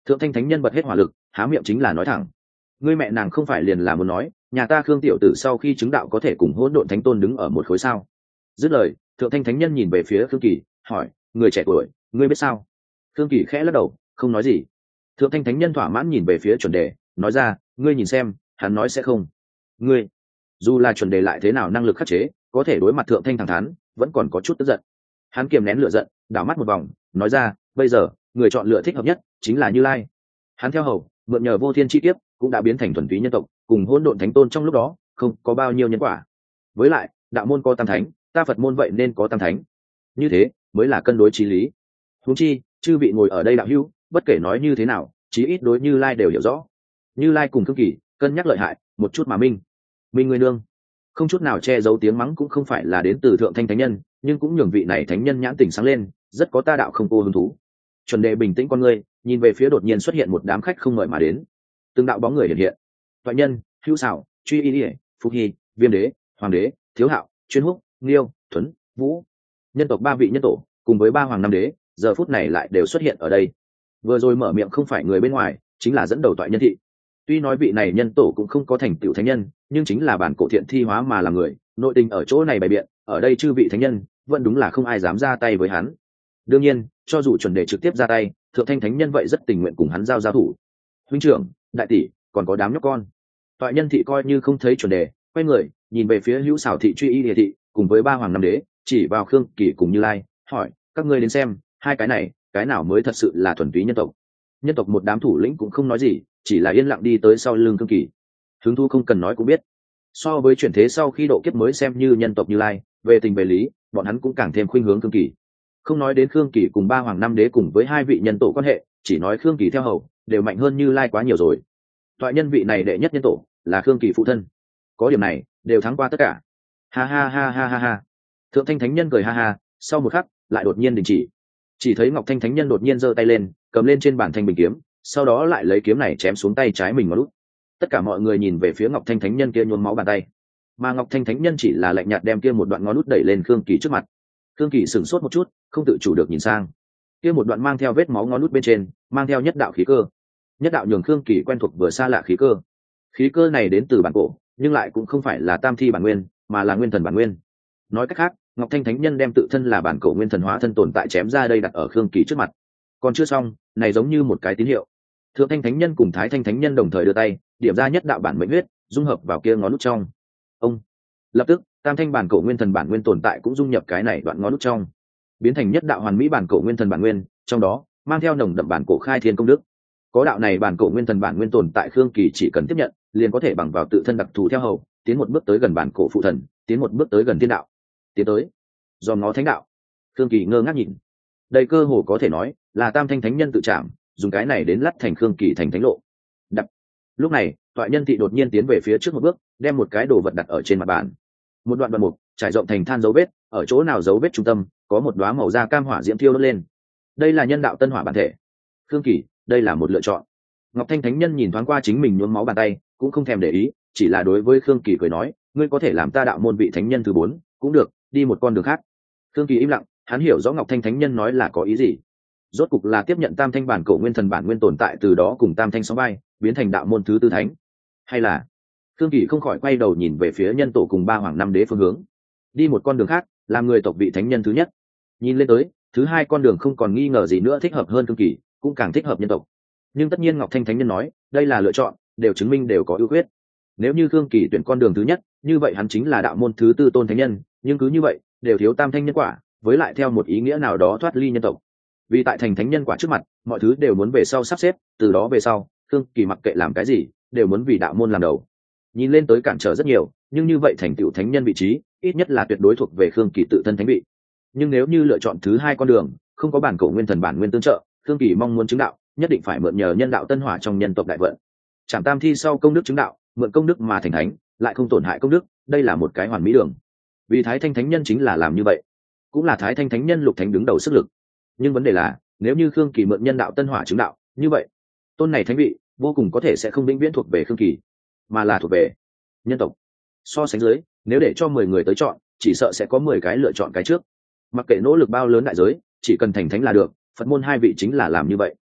[SPEAKER 1] Thượng thanh thánh nhân bật hết hỏa lực, há miệng chính là nói thẳng: ngươi mẹ nàng không phải liền là muốn nói nhà ta Khương tiểu tử sau khi chứng đạo có thể cùng hỗn độn thánh tôn đứng ở một khối sao? Dứt lời, thượng thanh thánh nhân nhìn về phía Khương Kỳ, hỏi: người trẻ tuổi, ngươi biết sao? Khương Kỳ khẽ lắc đầu, không nói gì. Thượng thanh thánh nhân thỏa mãn nhìn về phía chuẩn đề, nói ra: ngươi nhìn xem, hắn nói sẽ không. Ngươi, dù là chuẩn đề lại thế nào năng lực khắc chế, có thể đối mặt thượng thanh thẳng thắn, vẫn còn có chút tức giận. Hắn kiềm nén lửa giận, đảo mắt một vòng, nói ra: bây giờ người chọn lựa thích hợp nhất chính là Như Lai. Hắn theo hầu mượn nhờ vô thiên chi kiếp, cũng đã biến thành thuần túy nhân tộc, cùng hỗn độn thánh tôn trong lúc đó không có bao nhiêu nhân quả. Với lại đạo môn có tam thánh, ta Phật môn vậy nên có tam thánh, như thế mới là cân đối chí lý. Huống chi chư vị ngồi ở đây đạo hữu, bất kể nói như thế nào, chí ít đối Như Lai đều hiểu rõ. Như Lai cùng Khương Kỳ cân nhắc lợi hại, một chút mà minh minh người nương không chút nào che giấu tiếng mắng, cũng không phải là đến từ thượng thanh thánh nhân, nhưng cũng nhường vị này thánh nhân nhãn tỉnh sáng lên, rất có ta đạo không cô hứng thú. Chuẩn đề bình tĩnh con ngươi, nhìn về phía đột nhiên xuất hiện một đám khách không mời mà đến. Từng đạo bóng người hiện hiện: Toại Nhân, Hữu Sảo, Truy Y Điệp, Phúc Hy, Viêm Đế, Hoàng Đế, Thiếu Hạo, Chuyên Húc, Nghiêu, Thuấn, Vũ. Nhân tộc ba vị nhân tổ cùng với ba hoàng năm đế giờ phút này lại đều xuất hiện ở đây. Vừa rồi mở miệng không phải người bên ngoài, chính là dẫn đầu Toại Nhân thị. Tuy nói vị này nhân tổ cũng không có thành tựu thánh nhân, nhưng chính là bản cổ thiện thi hóa mà là người, nội tình ở chỗ này bày biện, ở đây chư vị thánh nhân vẫn đúng là không ai dám ra tay với hắn. Đương nhiên, cho dù chuẩn đề trực tiếp ra tay, thượng thanh thánh nhân vậy rất tình nguyện cùng hắn giao giao thủ. Huynh trưởng, đại tỷ, còn có đám nhóc con. Toại Nhân thị coi như không thấy chuẩn đề, quay người nhìn về phía Hữu Sảo thị, Truy Y Địa thị cùng với ba hoàng năm đế, chỉ vào Khương Kỳ cùng Như Lai, hỏi: các ngươi đến xem, hai cái này, cái nào mới thật sự là thuần túy nhân tộc? Nhân tộc một đám thủ lĩnh cũng không nói gì, chỉ là yên lặng đi tới sau lưng Khương Kỳ. Hứng thú không cần nói cũng biết, so với chuyển thế sau khi độ kiếp mới xem như nhân tộc Như Lai, về tình về lý, bọn hắn cũng càng thêm khuynh hướng Khương Kỳ. Không nói đến Khương Kỳ cùng ba hoàng năm đế cùng với hai vị nhân tổ quan hệ, chỉ nói Khương Kỳ theo hầu đều mạnh hơn Như Lai quá nhiều rồi. Toại Nhân vị này đệ nhất nhân tổ là Khương Kỳ phụ thân, có điểm này đều thắng qua tất cả. Ha ha ha ha ha ha. Thượng thanh thánh nhân cười ha ha, sau một khắc lại đột nhiên đình chỉ. Chỉ thấy Ngọc Thanh thánh nhân đột nhiên giơ tay lên, cầm lên trên bàn thanh bình kiếm, sau đó lại lấy kiếm này chém xuống tay trái mình một lúc. Tất cả mọi người nhìn về phía Ngọc Thanh thánh nhân kia nhuốm máu bàn tay, mà Ngọc Thanh thánh nhân chỉ là lạnh nhạt đem kia một đoạn ngón út đẩy lên Khương Kỳ trước mặt. Khương Kỳ sửng sốt một chút, không tự chủ được nhìn sang kia một đoạn mang theo vết máu ngón út bên trên, mang theo nhất đạo khí cơ. Nhất đạo nhường Khương Kỳ quen thuộc vừa xa lạ khí cơ. Khí cơ này đến từ bản cổ, nhưng lại cũng không phải là tam thi bản nguyên, mà là nguyên thần bản nguyên. Nói cách khác, Ngọc Thanh thánh nhân đem tự thân là bản cổ nguyên thần hóa thân tồn tại chém ra đây đặt ở Khương Kỳ trước mặt. Còn chưa xong, này giống như một cái tín hiệu. Thượng thanh thánh nhân cùng Thái thanh thánh nhân đồng thời đưa tay, điểm ra nhất đạo bản mệnh huyết, dung hợp vào kia ngón út trong. Ông lập tức, tam thanh bản cổ nguyên thần bản nguyên tồn tại cũng dung nhập cái này đoạn ngón út trong, biến thành nhất đạo hoàn mỹ bản cổ nguyên thần bản nguyên, trong đó mang theo nồng đậm bản cổ khai thiên công đức. Có đạo này bản cổ nguyên thần bản nguyên tồn tại, Khương Kỳ chỉ cần tiếp nhận, liền có thể bằng vào tự thân đặc thù theo hầu, tiến một bước tới gần bản cổ phụ thần, tiến một bước tới gần thiên đạo, tiến tới do ngó thánh đạo. Khương Kỳ ngơ ngác nhìn, đây cơ hồ có thể nói là tam thanh thánh nhân tự chạm, dùng cái này đến lắt thành Khương Kỳ thành thánh lộ. Đập. Lúc này, Toại Nhân thị đột nhiên tiến về phía trước một bước, đem một cái đồ vật đặt ở trên mặt bàn. Một đoạn đoạn mục trải rộng thành than dấu vết, ở chỗ nào dấu vết trung tâm có một đóa màu da cam hỏa diễm thiêu đốt lên. Đây là nhân đạo tân hỏa bản thể. Khương Kỳ, đây là một lựa chọn. Ngọc Thanh thánh nhân nhìn thoáng qua chính mình nhuốm máu bàn tay, cũng không thèm để ý, chỉ là đối với Khương Kỳ cười nói: ngươi có thể làm ta đạo môn vị thánh nhân thứ bốn, cũng được, đi một con đường khác. Khương Kỳ im lặng, hắn hiểu rõ Ngọc Thanh thánh nhân nói là có ý gì. Rốt cục là tiếp nhận tam thanh bản cổ nguyên thần bản nguyên tồn tại, từ đó cùng tam thanh sóng vai, biến thành đạo môn thứ tư thánh, hay là... Khương Kỳ không khỏi quay đầu nhìn về phía nhân tổ cùng ba hoàng năm đế phương hướng, đi một con đường khác, làm người tộc vị thánh nhân thứ nhất. Nhìn lên tới, thứ hai con đường không còn nghi ngờ gì nữa thích hợp hơn Khương Kỳ, cũng càng thích hợp nhân tộc. Nhưng tất nhiên Ngọc Thanh thánh nhân nói đây là lựa chọn, đều chứng minh đều có ưu khuyết. Nếu như Khương Kỳ tuyển con đường thứ nhất, như vậy hắn chính là đạo môn thứ tư tôn thánh nhân, nhưng cứ như vậy đều thiếu tam thanh nhân quả, với lại theo một ý nghĩa nào đó thoát ly nhân tộc. Vì tại thành thánh nhân quả trước mặt, mọi thứ đều muốn về sau sắp xếp, từ đó về sau Khương Kỳ mặc kệ làm cái gì đều muốn vì đạo môn làm đầu. Nhìn lên tới cản trở rất nhiều, nhưng như vậy thành tựu thánh nhân vị trí ít nhất là tuyệt đối thuộc về Khương Kỳ tự thân thánh vị. Nhưng nếu như lựa chọn thứ hai con đường, không có bản cổ nguyên thần bản nguyên tương trợ, Khương Kỳ mong muốn chứng đạo nhất định phải mượn nhờ nhân đạo tân hỏa trong nhân tộc đại vận. Trảm tam thi sau công đức chứng đạo, mượn công đức mà thành thánh, lại không tổn hại công đức, đây là một cái hoàn mỹ đường. Vì Thái thanh thánh nhân chính là làm như vậy, cũng là Thái thanh thánh nhân lục thánh đứng đầu sức lực. Nhưng vấn đề là, nếu như Khương Kỳ mượn nhân đạo tân hỏa chứng đạo, như vậy tôn này thánh vị vô cùng có thể sẽ không vĩnh viễn thuộc về Khương Kỳ, mà là thuộc về nhân tộc. So sánh dưới, nếu để cho mười người tới chọn, chỉ sợ sẽ có mười cái lựa chọn cái trước. Mặc kệ nỗ lực bao lớn đại giới, chỉ cần thành thánh là được. Phật môn hai vị chính là làm như vậy.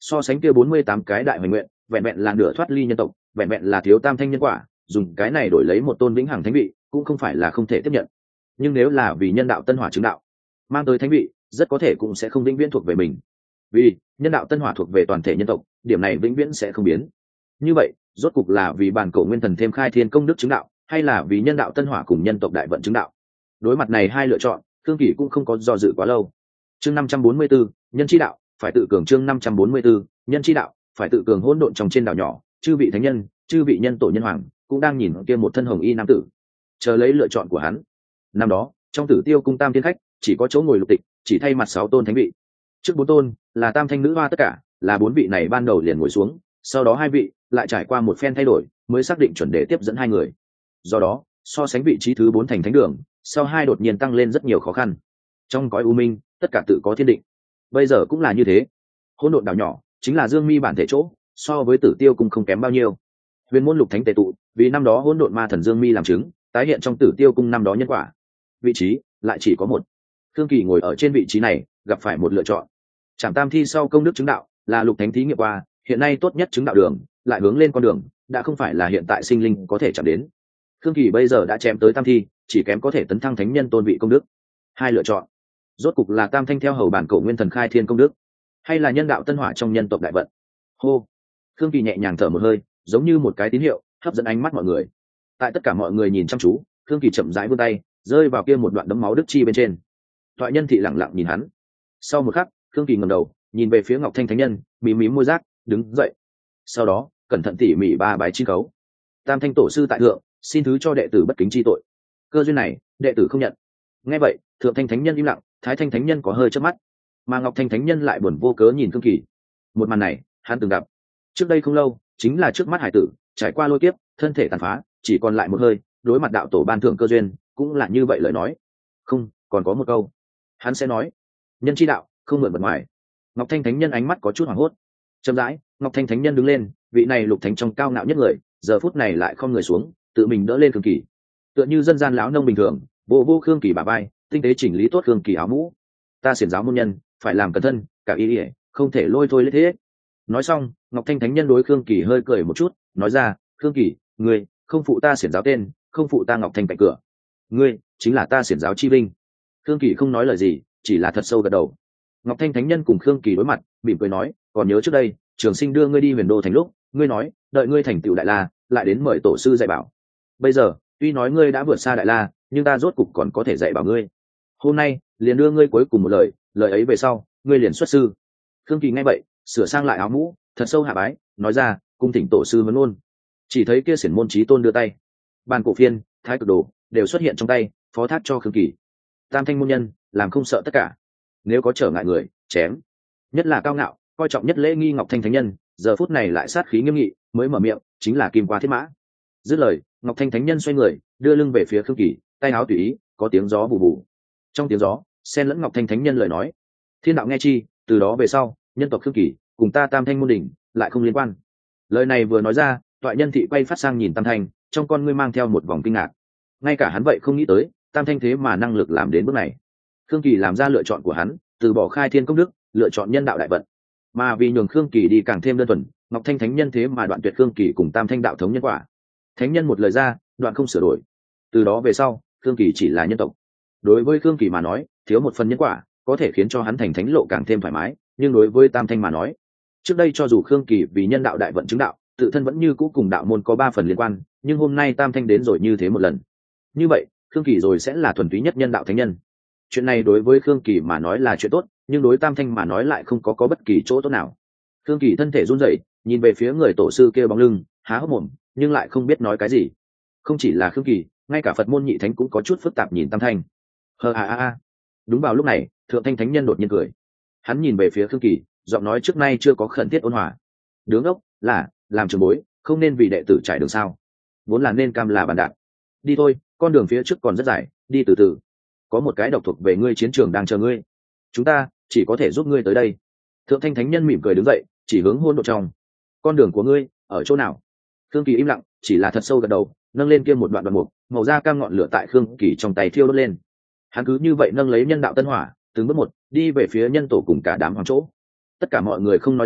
[SPEAKER 1] so sánh kia bốn mươi tám cái đại hoành nguyện vẹn vẹn là nửa thoát ly nhân tộc, vẹn vẹn là thiếu tam thanh nhân quả, dùng cái này đổi lấy một tôn vĩnh hằng thánh vị cũng không phải là không thể tiếp nhận. Nhưng nếu là vì nhân đạo tân hỏa chứng đạo mang tới thánh vị, rất có thể cũng sẽ không vĩnh viễn thuộc về mình, vì nhân đạo tân hỏa thuộc về toàn thể nhân tộc, điểm này vĩnh viễn sẽ không biến. Như vậy rốt cục là vì bản cổ nguyên thần thêm khai thiên công đức chứng đạo, hay là vì nhân đạo tân hỏa cùng nhân tộc đại vận chứng đạo? Đối mặt này hai lựa chọn, Thương Kỳ cũng không có do dự quá lâu. Chương năm trăm bốn mươi 4, nhân chi đạo phải tự cường. Chương năm trăm bốn mươi 4, nhân chi đạo phải tự cường. Hỗn độn trong trên đảo nhỏ, chư vị thánh nhân, chư vị nhân tổ nhân hoàng cũng đang nhìn kia một thân hồng y nam tử, chờ lấy lựa chọn của hắn. Năm đó trong Tử Tiêu cung tam thiên khách chỉ có chỗ ngồi lục tịch, chỉ thay mặt sáu tôn thánh vị, trước bốn tôn là tam thanh nữ hoa, tất cả là bốn vị này ban đầu liền ngồi xuống, sau đó hai vị lại trải qua một phen thay đổi mới xác định chuẩn đề tiếp dẫn hai người. Do đó so sánh vị trí thứ bốn thành thánh đường, sau hai đột nhiên tăng lên rất nhiều khó khăn. Trong cõi u minh tất cả tự có thiên định, bây giờ cũng là như thế. Hỗn độn đảo nhỏ chính là Dương Mi bản thể chỗ, so với Tử Tiêu cung không kém bao nhiêu. Huyền môn lục thánh tề tụ, vì năm đó hỗn độn ma thần Dương Mi làm chứng, tái hiện trong Tử Tiêu cung năm đó nhân quả. Vị trí lại chỉ có một. Thương Kỳ ngồi ở trên vị trí này, gặp phải một lựa chọn. Trảm tam thi sau công đức chứng đạo là lục thánh thí nghiệm qua, hiện nay tốt nhất chứng đạo đường lại hướng lên con đường đã không phải là hiện tại sinh linh có thể chạm đến. Thương Kỳ bây giờ đã chém tới tam thi, chỉ kém có thể tấn thăng thánh nhân tôn vị công đức. Hai lựa chọn, rốt cục là tam thanh theo hầu bản cổ nguyên thần khai thiên công đức, hay là nhân đạo tân hỏa trong nhân tộc đại vận. Hô. Thương Kỳ nhẹ nhàng thở một hơi, giống như một cái tín hiệu hấp dẫn ánh mắt mọi người. Tại tất cả mọi người nhìn chăm chú, Thương Kỳ chậm rãi vươn tay, rơi vào kia một đoạn đấm máu đức chi bên trên. Thoại nhân thị lặng lặng nhìn hắn. Sau một khắc, Thương Kỳ ngẩng đầu nhìn về phía Ngọc Thanh thánh nhân, mím mím môi giác, đứng dậy. Sau đó cẩn thận tỉ mỉ ba bái chi cấu. Tam thanh tổ sư tại thượng, xin thứ cho đệ tử bất kính chi tội, cơ duyên này đệ tử không nhận. Nghe vậy thượng thanh thánh nhân im lặng, thái thanh thánh nhân có hơi chớp mắt, mà Ngọc Thanh thánh nhân lại buồn vô cớ nhìn Thương Kỳ. Một màn này hắn từng gặp trước đây không lâu, chính là trước mắt hải tử trải qua lôi kiếp, thân thể tàn phá, chỉ còn lại một hơi, đối mặt đạo tổ ban thưởng cơ duyên cũng là như vậy lời nói. Không, còn có một câu hắn sẽ nói, nhân chi đạo không mượn vật ngoài. Ngọc Thanh thánh nhân ánh mắt có chút hoảng hốt. Chậm rãi Ngọc Thanh thánh nhân đứng lên, vị này lục thánh trong cao ngạo nhất người, giờ phút này lại không người xuống, tự mình đỡ lên Thương Kỳ, tựa như dân gian lão nông bình thường, vô vô Khương Kỳ bả vai, tinh tế chỉnh lý tốt Khương Kỳ áo mũ. Ta xiển giáo môn nhân phải làm cẩn thân, cả ý ỉa không thể lôi thôi lết thế. Nói xong Ngọc Thanh thánh nhân đối Khương Kỳ hơi cười một chút, nói ra, Khương Kỳ, ngươi không phụ ta xiển giáo tên, không phụ ta Ngọc Thanh cạnh cửa, ngươi chính là ta xiển giáo chi linh. Khương Kỳ không nói lời gì, chỉ là thật sâu gật đầu. Ngọc Thanh thánh nhân cùng Khương Kỳ đối mặt, mỉm cười nói, còn nhớ trước đây Trường Sinh đưa ngươi đi Huyền Đô thành lúc, ngươi nói đợi ngươi thành tựu đại la lại đến mời tổ sư dạy bảo. Bây giờ tuy nói ngươi đã vượt xa đại la, nhưng ta rốt cục còn có thể dạy bảo ngươi. Hôm nay liền đưa ngươi cuối cùng một lời, lời ấy về sau ngươi liền xuất sư. Khương Kỳ nghe vậy sửa sang lại áo mũ, thật sâu hạ bái, nói ra, cung thỉnh tổ sư vấn ôn. Chỉ thấy kia xiển môn chí tôn đưa tay, bàn cổ phiên, thái cực đồ đều xuất hiện trong tay, phó thác cho Khương Kỳ. Tam thanh môn nhân làm không sợ tất cả, nếu có trở ngại người chém. Nhất là cao ngạo coi trọng nhất lễ nghi Ngọc Thanh thánh nhân, giờ phút này lại sát khí nghiêm nghị, mới mở miệng chính là kim qua thiết mã. Dứt lời Ngọc Thanh thánh nhân xoay người đưa lưng về phía Khương Kỳ, tay áo tùy ý có tiếng gió bù bù. Trong tiếng gió xen lẫn Ngọc Thanh thánh nhân lời nói, thiên đạo nghe chi, từ đó về sau nhân tộc Khương Kỳ cùng ta tam thanh môn đỉnh lại không liên quan. Lời này vừa nói ra, toại nhân thị quay phát sang nhìn tam thanh, trong con ngươi mang theo một vòng kinh ngạc. Ngay cả hắn vậy không nghĩ tới tam thanh thế mà năng lực làm đến bước này. Khương Kỳ làm ra lựa chọn của hắn, từ bỏ khai thiên công đức, lựa chọn nhân đạo đại vận. Mà vì nhường Khương Kỳ đi càng thêm đơn thuần, Ngọc Thanh thánh nhân thế mà đoạn tuyệt Khương Kỳ cùng tam thanh đạo thống nhân quả. Thánh nhân một lời ra, đoạn không sửa đổi. Từ đó về sau Khương Kỳ chỉ là nhân tộc. Đối với Khương Kỳ mà nói, thiếu một phần nhân quả có thể khiến cho hắn thành thánh lộ càng thêm thoải mái, nhưng đối với tam thanh mà nói, trước đây cho dù Khương Kỳ vì nhân đạo đại vận chứng đạo, tự thân vẫn như cũ cùng đạo môn có ba phần liên quan, nhưng hôm nay tam thanh đến rồi như thế một lần, như vậy Khương Kỳ rồi sẽ là thuần túy nhất nhân đạo thánh nhân. Chuyện này đối với Khương Kỳ mà nói là chuyện tốt, nhưng đối tam thanh mà nói lại không có có bất kỳ chỗ tốt nào. Khương Kỳ thân thể run rẩy, nhìn về phía người tổ sư kia bóng lưng, há hốc mồm nhưng lại không biết nói cái gì. Không chỉ là Khương Kỳ, ngay cả Phật môn nhị thánh cũng có chút phức tạp nhìn tam thanh. Hờ a a a. Đúng vào lúc này thượng thanh thánh nhân đột nhiên cười, hắn nhìn về phía Khương Kỳ, giọng nói trước nay chưa có khẩn thiết ôn hòa. Đứng ốc là làm trường bối không nên vì đệ tử trải đường sao, vốn là nên cam là bàn đạp. Đi thôi, con đường phía trước còn rất dài, đi từ từ, có một cái độc thuộc về ngươi chiến trường đang chờ ngươi, chúng ta chỉ có thể giúp ngươi tới đây. Thượng thanh thánh nhân mỉm cười đứng dậy, chỉ hướng hôn độ trong. Con đường của ngươi ở chỗ nào? Khương Kỳ im lặng, chỉ là thật sâu gật đầu, nâng lên kia một đoạn đoạn mục, màu da cam ngọn lửa tại Khương Kỳ trong tay thiêu đốt lên. Hắn cứ như vậy nâng lấy nhân đạo tân hỏa, từng bước một đi về phía nhân tổ cùng cả đám hoàng chỗ. Tất cả mọi người không nói gì,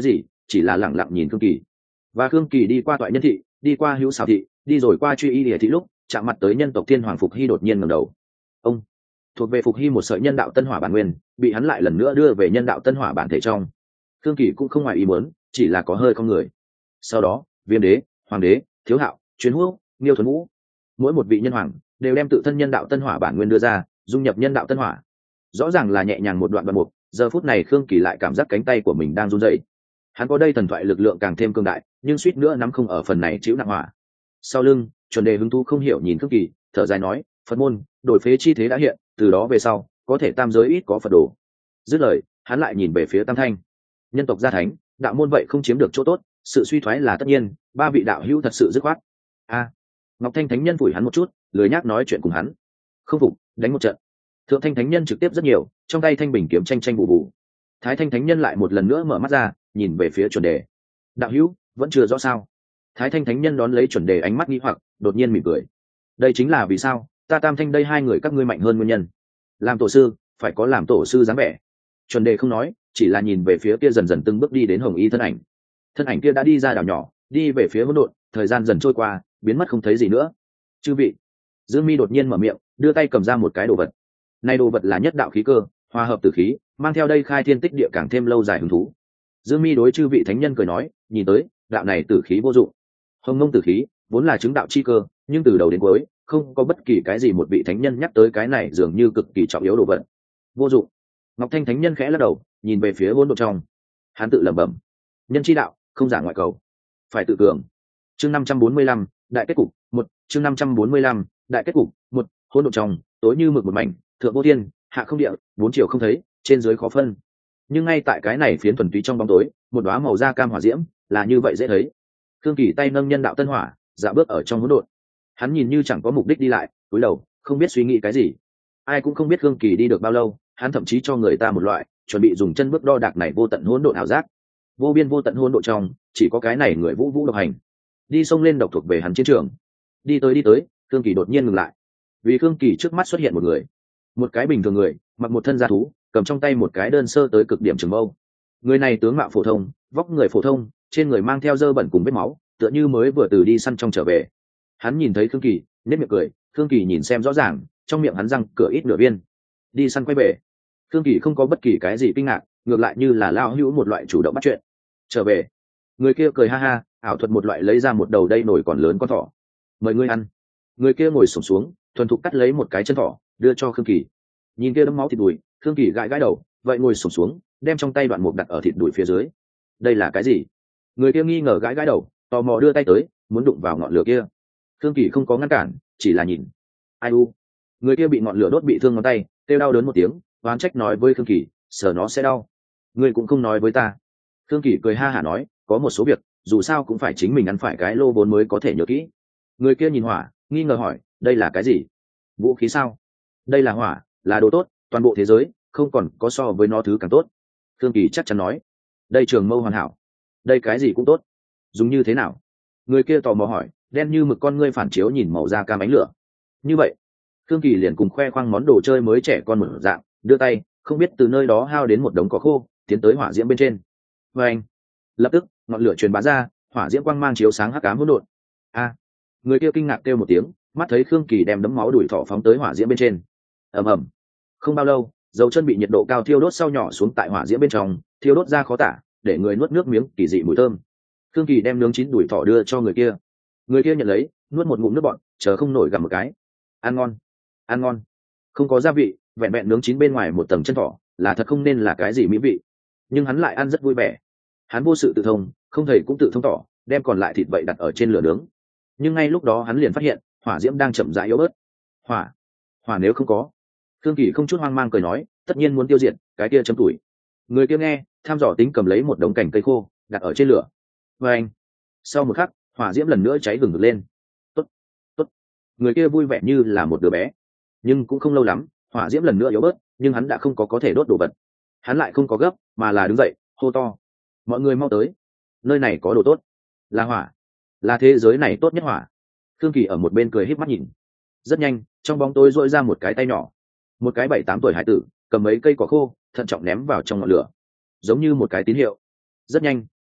[SPEAKER 1] chỉ là lẳng lặng nhìn Khương Kỳ. Và Khương Kỳ đi qua Toại Nhân thị, đi qua Hữu Xào thị, đi rồi qua Truy Y Địa thị lúc chạm mặt tới nhân tộc Thiên Hoàng Phục Hy đột nhiên ngẩng đầu. Ông thuộc về Phục Hy một sợi nhân đạo tân hỏa bản nguyên, bị hắn lại lần nữa đưa về nhân đạo tân hỏa bản thể trong. Khương Kỳ cũng không ngoài ý muốn, chỉ là có hơi con người. Sau đó, Viêm Đế, Hoàng Đế, Thiếu Hạo, Truyền Hữu, Niêu Thuần Vũ, mỗi một vị nhân hoàng đều đem tự thân nhân đạo tân hỏa bản nguyên đưa ra, dung nhập nhân đạo tân hỏa. Rõ ràng là nhẹ nhàng một đoạn đoạn mục, giờ phút này Khương Kỳ lại cảm giác cánh tay của mình đang run rẩy. Hắn có đây thần thoại lực lượng càng thêm cương đại, nhưng suýt nữa nắm không ở phần này chịu nặng hỏa. Sau lưng, Chuẩn Đề hứng thú không hiểu nhìn Khương Kỳ, thở dài nói, Phật môn đổi phế chi thế đã hiện, từ đó về sau có thể tam giới ít có Phật đồ. Dứt lời, hắn lại nhìn về phía Tam Thanh. Nhân tộc gia thánh, đạo môn vậy không chiếm được chỗ tốt, sự suy thoái là tất nhiên, ba vị đạo hữu thật sự dứt khoát. A, Ngọc Thanh thánh nhân phủi hắn một chút, lười nhác nói chuyện cùng hắn. Không phục, đánh một trận. Thượng Thanh thánh nhân trực tiếp rất nhiều, trong tay thanh bình kiếm tranh tranh bù bù. Thái Thanh thánh nhân lại một lần nữa mở mắt ra, nhìn về phía Chuẩn Đề. Đạo hữu, vẫn chưa rõ sao? Thái Thanh thánh nhân đón lấy Chuẩn Đề ánh mắt nghi hoặc, đột nhiên mỉm cười. Đây chính là vì sao ta Tam Thanh đây hai người các ngươi mạnh hơn nguyên nhân. Làm tổ sư, phải có làm tổ sư dáng vẻ. Chuẩn Đề không nói, chỉ là nhìn về phía kia dần dần từng bước đi đến Hồng Y thân ảnh. Thân ảnh kia đã đi ra đảo nhỏ, đi về phía hỗn độn, thời gian dần trôi qua, biến mất không thấy gì nữa. Chư vị, Dương Mi đột nhiên mở miệng, đưa tay cầm ra một cái đồ vật. Này đồ vật là nhất đạo khí cơ, hòa hợp tử khí, mang theo đây khai thiên tích địa càng thêm lâu dài hứng thú. Dương Mi đối chư vị thánh nhân cười nói, nhìn tới, đạo này tử khí vô dụng. Hồng Mông tử khí vốn là chứng đạo chi cơ, nhưng từ đầu đến cuối không có bất kỳ cái gì một vị thánh nhân nhắc tới cái này dường như cực kỳ trọng yếu đồ vật. Vô dụng. Ngọc Thanh thánh nhân khẽ lắc đầu, nhìn về phía hỗn độn trong. Hắn tự lẩm bẩm, nhân chi đạo không giả ngoại cầu, phải tự cường. Chương năm trăm bốn mươi lăm, đại kết cục một. Chương năm trăm bốn mươi lăm, đại kết cục một. Hỗn độn trong, tối như mực một mảnh, thượng vô thiên, hạ không địa, bốn chiều không thấy, trên dưới khó phân. Nhưng ngay tại cái này phiến thuần túy trong bóng tối, một đóa màu da cam hỏa diễm là như vậy dễ thấy. Khương Kỳ tay nâng nhân đạo tân hỏa, dạo bước ở trong hỗn độn. Hắn nhìn như chẳng có mục đích đi lại, cúi đầu, không biết suy nghĩ cái gì. Ai cũng không biết Khương Kỳ đi được bao lâu, hắn thậm chí cho người ta một loại chuẩn bị dùng chân bước đo đạc này vô tận hỗn độn ảo giác. Vô biên vô tận hỗn độn trong, chỉ có cái này người vũ vũ độc hành. Đi sông lên độc thuộc về hắn chiến trường. Đi tới đi tới, Khương Kỳ đột nhiên ngừng lại. Vì Khương Kỳ trước mắt xuất hiện một người, một cái bình thường người, mặc một thân da thú, cầm trong tay một cái đơn sơ tới cực điểm trường mâu. Người này tướng mạo phổ thông, vóc người phổ thông, trên người mang theo dơ bẩn cùng vết máu, tựa như mới vừa từ đi săn trong trở về. Hắn nhìn thấy Khương Kỳ, nét miệng cười. Khương Kỳ nhìn xem rõ ràng, trong miệng hắn răng cửa ít nửa viên. Đi săn quay về. Khương Kỳ không có bất kỳ cái gì kinh ngạc, ngược lại như là lao hữu một loại chủ động bắt chuyện. Trở về. Người kia cười ha ha, ảo thuật một loại lấy ra một đầu đây nổi còn lớn con thỏ. Mời ngươi ăn. Người kia ngồi xổm xuống, thuần thục cắt lấy một cái chân thỏ, đưa cho Khương Kỳ. Nhìn kia đấm máu thịt đùi, Khương Kỳ gãi gãi đầu, vậy ngồi xổm xuống, đem trong tay đoạn mục đặt ở thịt đùi phía dưới. Đây là cái gì? Người kia nghi ngờ gãi gãi đầu, tò mò đưa tay tới, muốn đụng vào ngọn lửa kia. Khương Kỳ không có ngăn cản, chỉ là nhìn. Ai u? Người kia bị ngọn lửa đốt bị thương ngón tay, kêu đau đớn một tiếng, oán trách nói với Khương Kỳ, sờ nó sẽ đau. Ngươi cũng không nói với ta. Khương Kỳ cười ha hả nói, có một số việc, dù sao cũng phải chính mình ăn phải cái lô vốn mới có thể nhớ kỹ. Người kia nhìn hỏa, nghi ngờ hỏi, đây là cái gì? Vũ khí sao? Đây là hỏa, là đồ tốt, toàn bộ thế giới không còn có so với nó thứ càng tốt. Khương Kỳ chắc chắn nói, đây trường mâu hoàn hảo, đây cái gì cũng tốt. Dùng như thế nào? Người kia tò mò hỏi, đen như mực con ngươi phản chiếu nhìn màu da cam ánh lửa. Như vậy, Khương Kỳ liền cùng khoe khoang món đồ chơi mới trẻ con một dạng, đưa tay, không biết từ nơi đó hao đến một đống cỏ khô, tiến tới hỏa diễm bên trên. Và anh, lập tức ngọn lửa truyền bá ra, hỏa diễm quang mang chiếu sáng hắc ám hỗn độn. A, người kia kinh ngạc kêu một tiếng, mắt thấy Khương Kỳ đem đấm máu đuổi thỏ phóng tới hỏa diễm bên trên. Ầm ầm. Không bao lâu, dầu chân bị nhiệt độ cao thiêu đốt sau nhỏ xuống tại hỏa diễm bên trong, thiêu đốt ra khó tả, để người nuốt nước miếng kỳ dị mùi thơm. Khương Kỳ đem nướng chín đuổi thỏ đưa cho người kia. Người kia nhận lấy, nuốt một ngụm nước bọt, chờ không nổi gặm một cái. Ăn ngon, ăn ngon. Không có gia vị, vẹn vẹn nướng chín bên ngoài một tầng chân thỏ, là thật không nên là cái gì mỹ vị. Nhưng hắn lại ăn rất vui vẻ. Hắn vô sự tự thông, không thầy cũng tự thông tỏ, đem còn lại thịt vậy đặt ở trên lửa nướng. Nhưng ngay lúc đó hắn liền phát hiện, hỏa diễm đang chậm rãi yếu bớt. Hỏa, hỏa nếu không có. Khương Kỳ không chút hoang mang cười nói, tất nhiên muốn tiêu diệt, cái kia chấm tuổi. Người kia nghe, tham dò tính cầm lấy một đống cành cây khô, đặt ở trên lửa. Và anh, sau một khắc, hỏa diễm lần nữa cháy gừng ngực lên. Tốt, tốt. Người kia vui vẻ như là một đứa bé. Nhưng cũng không lâu lắm, hỏa diễm lần nữa yếu bớt, nhưng hắn đã không có có thể đốt đồ vật. Hắn lại không có gấp, mà là đứng dậy, hô to. Mọi người mau tới, nơi này có đồ tốt, là hỏa, là thế giới này tốt nhất hỏa. Khương Kỳ ở một bên cười híp mắt nhìn. Rất nhanh, trong bóng tối dội ra một cái tay nhỏ, một cái bảy tám tuổi hải tử cầm mấy cây cỏ khô thận trọng ném vào trong ngọn lửa, giống như một cái tín hiệu. Rất nhanh,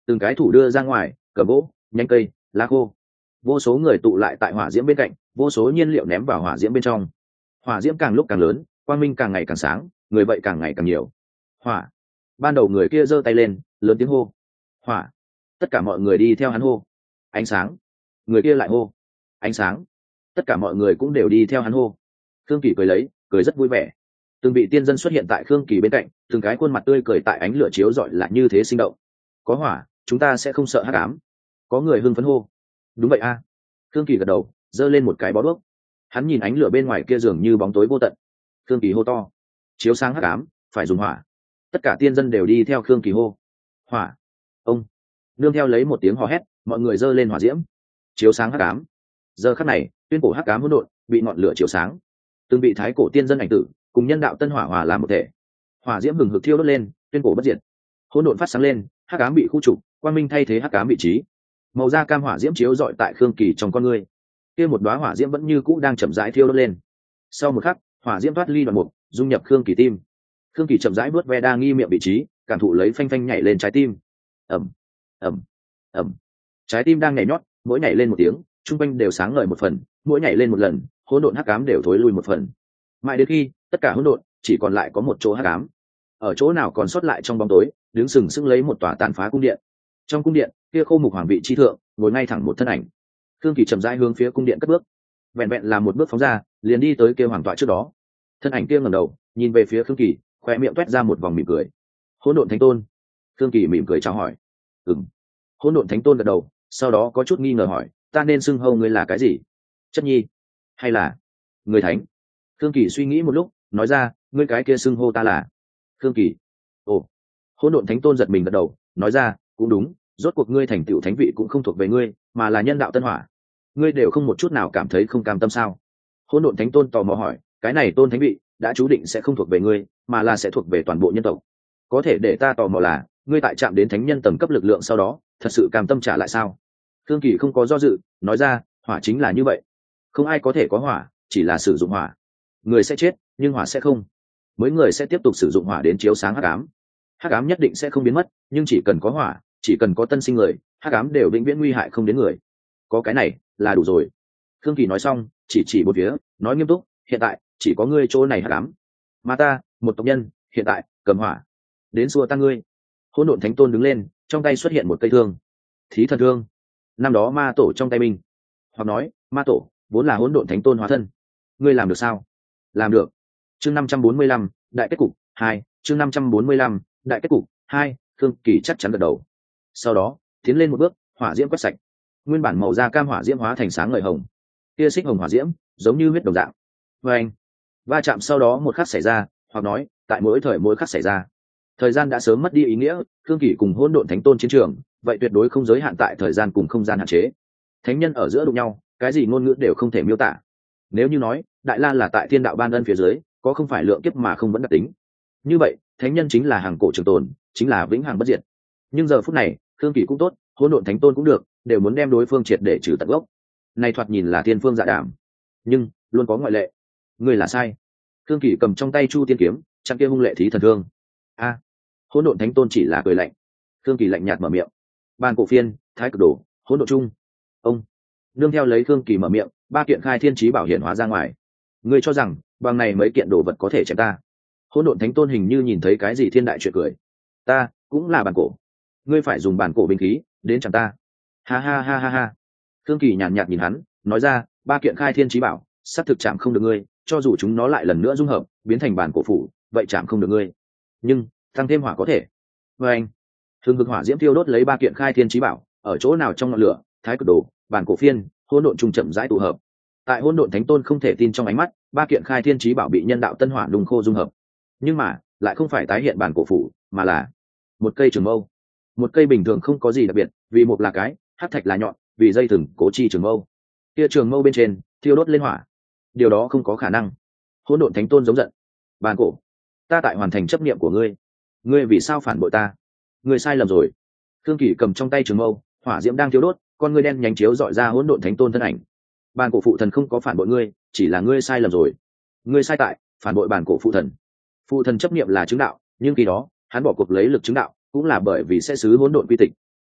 [SPEAKER 1] từng cái thủ đưa ra ngoài, cờ gỗ, nhánh cây, lá khô. Vô số người tụ lại tại hỏa diễm bên cạnh, vô số nhiên liệu ném vào hỏa diễm bên trong. Hỏa diễm càng lúc càng lớn, quang minh càng ngày càng sáng, người vậy càng ngày càng nhiều. Hỏa. Ban đầu người kia giơ tay lên, lớn tiếng hô. Hỏa. Tất cả mọi người đi theo hắn hô. Ánh sáng. Người kia lại hô. Ánh sáng. Tất cả mọi người cũng đều đi theo hắn hô. Khương Kỳ cười lấy, cười rất vui vẻ. Từng vị tiên dân xuất hiện tại Khương Kỳ bên cạnh, từng cái khuôn mặt tươi cười tại ánh lửa chiếu rọi là như thế sinh động. Có hỏa, chúng ta sẽ không sợ hắc ám. Có người hưng phấn hô. Đúng vậy a. À. Khương Kỳ gật đầu, giơ lên một cái bó đuốc. Hắn nhìn ánh lửa bên ngoài kia dường như bóng tối vô tận. Khương Kỳ hô to. Chiếu sáng hắc ám, phải dùng hỏa. Tất cả tiên dân đều đi theo Khương Kỳ hô. Hỏa. Ông. Nương theo lấy một tiếng hò hét, mọi người giơ lên hỏa diễm. Chiếu sáng hắc ám. Giờ khắc này, tuyên cổ hắc ám hỗn độn, bị ngọn lửa chiếu sáng. Từng vị thái cổ tiên dân ảnh tử, cùng nhân đạo tân hỏa hòa làm một thể. Hỏa diễm hừng hực thiêu đốt lên, tuyên cổ bất diệt. Hỗn độn phát sáng lên, hắc ám bị khu trục, quang minh thay thế hắc ám vị trí. Màu da cam hỏa diễm chiếu rọi tại Khương Kỳ trong con ngươi. Kia một đóa hỏa diễm vẫn như cũ đang chậm rãi thiêu đốt lên. Sau một khắc, hỏa diễm thoát ly đoạn mục, dung nhập Khương Kỳ tim. Khương Kỳ chậm rãi bước ve đa nghi miệng vị trí, cảm thụ lấy phanh phanh nhảy lên trái tim. Ầm, ầm, ầm. Trái tim đang nhảy nhót, mỗi nhảy lên một tiếng, trung quanh đều sáng ngời một phần, mỗi nhảy lên một lần, hỗn độn hắc ám đều thối lui một phần. Mãi đến khi tất cả hỗn độn chỉ còn lại có một chỗ hắc ám. Ở chỗ nào còn sót lại trong bóng tối, đứng sừng sững lấy một tòa tàn phá cung điện. Trong cung điện, kia khô mục hoàng vị chi thượng, ngồi ngay thẳng một thân ảnh. Khương Kỳ chậm rãi hướng phía cung điện cất bước, vẹn vẹn làm một bước phóng ra, liền đi tới kia hoàng tọa trước đó. Thân ảnh kia ngẩng đầu, nhìn về phía Khương Kỳ, khóe miệng toét ra một vòng mỉm cười. Hỗn độn thánh tôn. Khương Kỳ mỉm cười chào hỏi. Ừm. Hỗn độn thánh tôn gật đầu, sau đó có chút nghi ngờ hỏi, ta nên xưng hô ngươi là cái gì? Chất nhi, hay là người thánh? Khương Kỳ suy nghĩ một lúc, nói ra, ngươi cái kia xưng hô ta là Khương Kỳ. Ồ. Hỗn độn thánh tôn giật mình gật đầu, nói ra, cũng đúng, rốt cuộc ngươi thành tựu thánh vị cũng không thuộc về ngươi, mà là nhân đạo tân hỏa. Ngươi đều không một chút nào cảm thấy không cam tâm sao? Hỗn độn thánh tôn tò mò hỏi, cái này tôn thánh vị đã chú định sẽ không thuộc về ngươi, mà là sẽ thuộc về toàn bộ nhân tộc. Có thể để ta tò mò là, ngươi tại chạm đến thánh nhân tầng cấp lực lượng sau đó, thật sự cam tâm trả lại sao? Khương Kỳ không có do dự, nói ra, hỏa chính là như vậy. Không ai có thể có hỏa, chỉ là sử dụng hỏa. Người sẽ chết, nhưng hỏa sẽ không. Mỗi người sẽ tiếp tục sử dụng hỏa đến chiếu sáng hắc ám. Hắc ám nhất định sẽ không biến mất, nhưng chỉ cần có hỏa, chỉ cần có tân sinh người, hắc ám đều vĩnh viễn nguy hại không đến người. Có cái này là đủ rồi. Khương Kỳ nói xong, chỉ chỉ một phía, nói nghiêm túc, hiện tại chỉ có ngươi chỗ này hắc ám, mà ta, một tộc nhân, hiện tại cầm hỏa đến xua tan ngươi. Hỗn độn thánh tôn đứng lên, trong tay xuất hiện một cây thương. Thí thần thương. Năm đó ma tổ trong tay mình. Hoặc nói, ma tổ vốn là hỗn độn thánh tôn hóa thân. Ngươi làm được sao? Làm được. Chương năm trăm bốn mươi lăm, đại kết cục hai. Chương năm trăm bốn mươi lăm, đại kết cục hai. Khương Kỳ chắc chắn gật đầu. Sau đó, tiến lên một bước, hỏa diễm quét sạch. Nguyên bản màu da cam hỏa diễm hóa thành sáng ngời hồng. Kia xích hồng hỏa diễm, giống như huyết đồng dạng. Và anh, va chạm sau đó một khắc xảy ra, hoặc nói, tại mỗi thời mỗi khắc xảy ra. Thời gian đã sớm mất đi ý nghĩa, Khương Kỳ cùng hỗn độn thánh tôn chiến trường, vậy tuyệt đối không giới hạn tại thời gian cùng không gian hạn chế. Thánh nhân ở giữa đụng nhau, cái gì ngôn ngữ đều không thể miêu tả. Nếu như nói, Đại La là tại thiên đạo ban ân phía dưới, có không phải lượng kiếp mà không vẫn đặc tính. Như vậy, thánh nhân chính là hàng cổ trường tồn, chính là vĩnh hằng bất diệt. Nhưng giờ phút này, Khương Kỳ cũng tốt, hỗn độn thánh tôn cũng được, đều muốn đem đối phương triệt để trừ tận gốc. Này thoạt nhìn là thiên phương dạ đảm, nhưng luôn có ngoại lệ. Người là sai. Khương Kỳ cầm trong tay Chu Tiên kiếm, chặn kia hung lệ thí thần thương. A, hỗn độn thánh tôn chỉ là cười lạnh. Khương Kỳ lạnh nhạt mở miệng. Bàn cổ phiên, thái cực đồ, hỗn độn chung. Ông. Nương theo lấy Khương Kỳ mở miệng, ba kiện khai thiên chí bảo hiển hóa ra ngoài. Ngươi cho rằng bằng này mấy kiện đồ vật có thể chém ta? Hỗn độn thánh tôn hình như nhìn thấy cái gì thiên đại chuyện cười. Ta cũng là bàn cổ. Ngươi phải dùng bàn cổ binh khí đến chặn ta. Ha ha ha ha ha. Khương Kỳ nhàn nhạt nhìn hắn, nói ra, ba kiện khai thiên chí bảo, sắp thực chạm không được ngươi, cho dù chúng nó lại lần nữa dung hợp, biến thành bàn cổ phủ, vậy chạm không được ngươi. Nhưng tăng thêm hỏa có thể. Và anh, thường hực hỏa diễm tiêu đốt lấy ba kiện khai thiên chí bảo, ở chỗ nào trong ngọn lửa, thái cực đồ, bàn cổ phiên, hỗn độn trùng chậm rãi tụ hợp. Tại hỗn độn thánh tôn không thể tin trong ánh mắt, ba kiện khai thiên chí bảo bị nhân đạo tân hỏa đùng khô dung hợp. Nhưng mà, lại không phải tái hiện bàn cổ phủ, mà là một cây trường mâu. Một cây bình thường không có gì đặc biệt, vì một là cái, hắc thạch là nhọn, vì dây thừng cố chi trường mâu. Kia trường mâu bên trên, thiêu đốt lên hỏa. Điều đó không có khả năng. Hỗn độn thánh tôn giống giận. Bàn cổ, ta tại hoàn thành chấp niệm của ngươi, ngươi vì sao phản bội ta? Ngươi sai lầm rồi. Khương Kỳ cầm trong tay trường mâu, hỏa diễm đang thiêu đốt, con ngươi đen nhánh chiếu dọi ra hỗn độn thánh tôn thân ảnh. Bàn cổ phụ thần không có phản bội ngươi, chỉ là ngươi sai lầm rồi. Ngươi sai tại phản bội bàn cổ phụ thần. Phụ thần chấp niệm là chứng đạo, nhưng khi đó hắn bỏ cuộc lấy lực chứng đạo, cũng là bởi vì sẽ xứ hỗn độn quy tịch.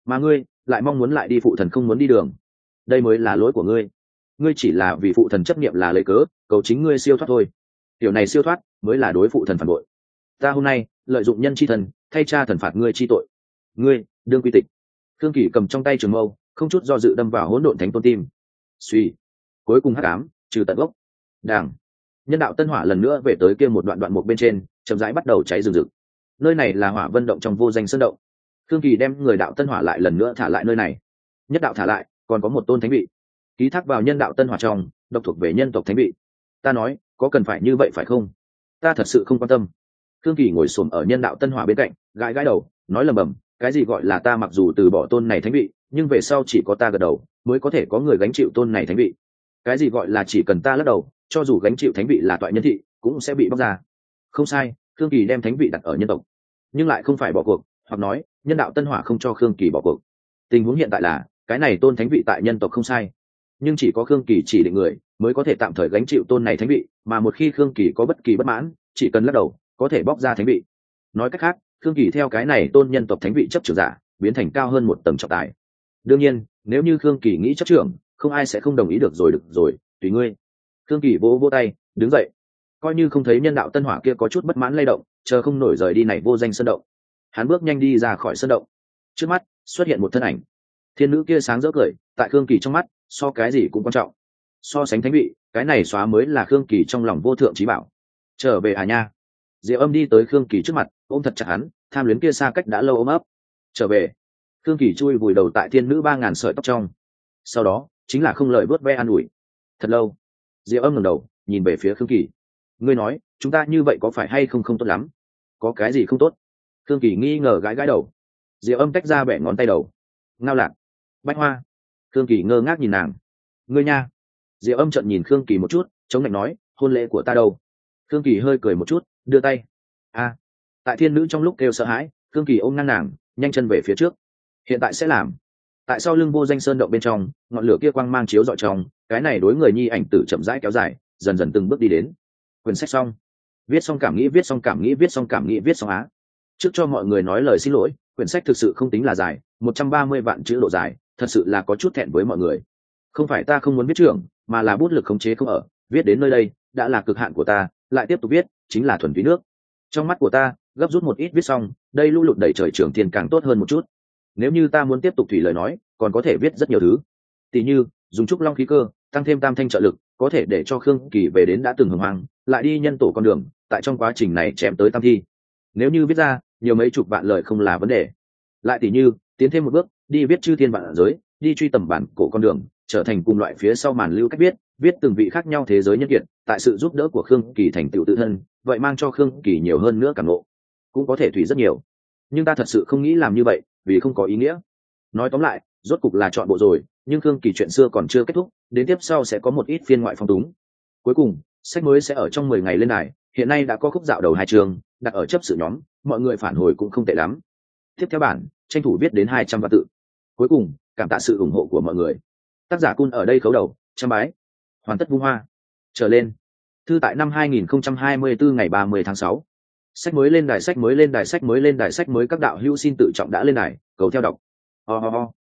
[SPEAKER 1] mà ngươi lại mong muốn lại đi phụ thần không muốn đi đường, đây mới là lỗi của ngươi. Ngươi chỉ là vì phụ thần chấp niệm là lấy cớ cầu chính ngươi siêu thoát thôi. Điều này siêu thoát mới là đối phụ thần phản bội. Ta hôm nay lợi dụng nhân chi thần thay cha thần phạt ngươi chi tội. Ngươi đương quy tịch. Khương Kỳ cầm trong tay trường mâu, không chút do dự đâm vào hỗn độn thánh tôn tim. Suy, cuối cùng hắc ám trừ tận gốc. Đảng, nhân đạo tân hỏa lần nữa về tới kia một đoạn đoạn một bên trên, chậm rãi bắt đầu cháy rừng rực. Nơi này là hỏa vân động trong vô danh sơn động. Khương Kỳ đem người đạo tân hỏa lại lần nữa thả lại nơi này. Nhất đạo thả lại, còn có một tôn thánh vị ký thác vào nhân đạo tân hỏa trong, độc thuộc về nhân tộc thánh vị. Ta nói, có cần phải như vậy phải không? Ta thật sự không quan tâm. Khương Kỳ ngồi xổm ở nhân đạo tân hỏa bên cạnh, gãi gãi đầu, nói lầm bầm, cái gì gọi là ta mặc dù từ bỏ tôn này thánh vị, nhưng về sau chỉ có ta gật đầu mới có thể có người gánh chịu tôn này thánh vị. Cái gì gọi là chỉ cần ta lắc đầu, cho dù gánh chịu thánh vị là toại nhân thị cũng sẽ bị bóc ra. Không sai, Khương Kỳ đem thánh vị đặt ở nhân tộc, nhưng lại không phải bỏ cuộc, hoặc nói nhân đạo tân hỏa không cho Khương Kỳ bỏ cuộc. Tình huống hiện tại là cái này tôn thánh vị tại nhân tộc không sai, nhưng chỉ có Khương Kỳ chỉ định người mới có thể tạm thời gánh chịu tôn này thánh vị, mà một khi Khương Kỳ có bất kỳ bất mãn, chỉ cần lắc đầu có thể bóc ra thánh vị. Nói cách khác, Khương Kỳ theo cái này tôn nhân tộc thánh vị chấp trưởng giả biến thành cao hơn một tầng trọng tài. Đương nhiên, nếu như Khương Kỳ nghĩ chấp trưởng, không ai sẽ không đồng ý. Được rồi được rồi, tùy ngươi. Khương Kỳ vỗ vỗ tay, đứng dậy, coi như không thấy nhân đạo tân hỏa kia có chút bất mãn lay động, chờ không nổi rời đi này vô danh sơn động. Hắn bước nhanh đi ra khỏi sơn động. Trước mắt xuất hiện một thân ảnh. Thiên nữ kia sáng rỡ cười, tại Khương Kỳ trong mắt, so cái gì cũng quan trọng. So sánh thánh vị, cái này xóa mới là Khương Kỳ trong lòng vô thượng trí bảo. Trở về à nha. Diệu Âm đi tới Khương Kỳ trước mặt, ôm thật chặt hắn, tham luyến kia xa cách đã lâu ôm ấp. Trở về. Khương Kỳ chui vùi đầu tại thiên nữ ba ngàn sợi tóc trong. Sau đó chính là không lời vớt ve an ủi. Thật lâu. Diệu Âm ngẩng đầu nhìn về phía Khương Kỳ. Ngươi nói chúng ta như vậy có phải hay không không tốt lắm? Có cái gì không tốt? Khương Kỳ nghi ngờ gãi gãi đầu. Diệu Âm tách ra bẻ ngón tay đầu. Ngao Lạc, Bách Hoa. Khương Kỳ ngơ ngác nhìn nàng. Ngươi nha. Diệu Âm trợn nhìn Khương Kỳ một chút, chống lạnh nói, hôn lễ của ta đâu? Khương Kỳ hơi cười một chút, đưa tay. A. Tại thiên nữ trong lúc kêu sợ hãi, Khương Kỳ ôm ngang nàng, nhanh chân về phía trước. Hiện tại sẽ làm. Tại sau lưng vô danh sơn động bên trong, ngọn lửa kia quang mang chiếu rọi trong, cái này đối người nhi ảnh tử chậm rãi kéo dài, dần dần từng bước đi đến. Quyển sách xong. Viết xong cảm nghĩ, viết xong cảm nghĩ, viết xong cảm nghĩ, viết xong á. Trước cho mọi người nói lời xin lỗi, quyển sách thực sự không tính là dài, một trăm ba mươi vạn chữ độ dài, thật sự là có chút thẹn với mọi người. Không phải ta không muốn viết trưởng, mà là bút lực khống chế không ở, viết đến nơi đây đã là cực hạn của ta, lại tiếp tục viết chính là thuần túy nước. Trong mắt của ta, gấp rút một ít viết xong, đây lũ lụt đẩy trời trường thiên càng tốt hơn một chút. Nếu như ta muốn tiếp tục thủy lời nói, còn có thể viết rất nhiều thứ. Tỷ như, dùng trúc long khí cơ, tăng thêm tam thanh trợ lực, có thể để cho Khương Kỳ về đến đã từng hồng hoang, lại đi nhân tổ con đường, tại trong quá trình này chém tới tam thi. Nếu như viết ra, nhiều mấy chục vạn lời không là vấn đề. Lại tỷ như, tiến thêm một bước, đi viết chư thiên vạn giới, đi truy tầm bản cổ con đường, trở thành cùng loại phía sau màn lưu cách viết, viết từng vị khác nhau thế giới nhân kiệt, tại sự giúp đỡ của Khương Kỳ thành tựu tự thân, vậy mang cho Khương Kỳ nhiều hơn nữa cảm ngộ. Cũng có thể thủy rất nhiều. Nhưng ta thật sự không nghĩ làm như vậy, vì không có ý nghĩa. Nói tóm lại, rốt cục là chọn bộ rồi, nhưng Khương Kỳ chuyện xưa còn chưa kết thúc, đến tiếp sau sẽ có một ít phiên ngoại phong túng. Cuối cùng, sách mới sẽ ở trong mười ngày lên đài, hiện nay đã có khúc dạo đầu hai trường, đặt ở chấp sự nhóm, mọi người phản hồi cũng không tệ lắm. Tiếp theo bản, tranh thủ viết đến hai trăm vạn tự. Cuối cùng, cảm tạ sự ủng hộ của mọi người. Tác giả Cun ở đây khấu đầu, trăm bái. Hoàn tất vung hoa. Trở lên. Thư tại năm hai nghìn không trăm hai mươi tư ngày ba mươi tháng sáu. Sách mới lên đài, sách mới lên đài, sách mới lên đài, sách mới các đạo hữu xin tự trọng đã lên đài, cầu theo đọc. Ho ho ho.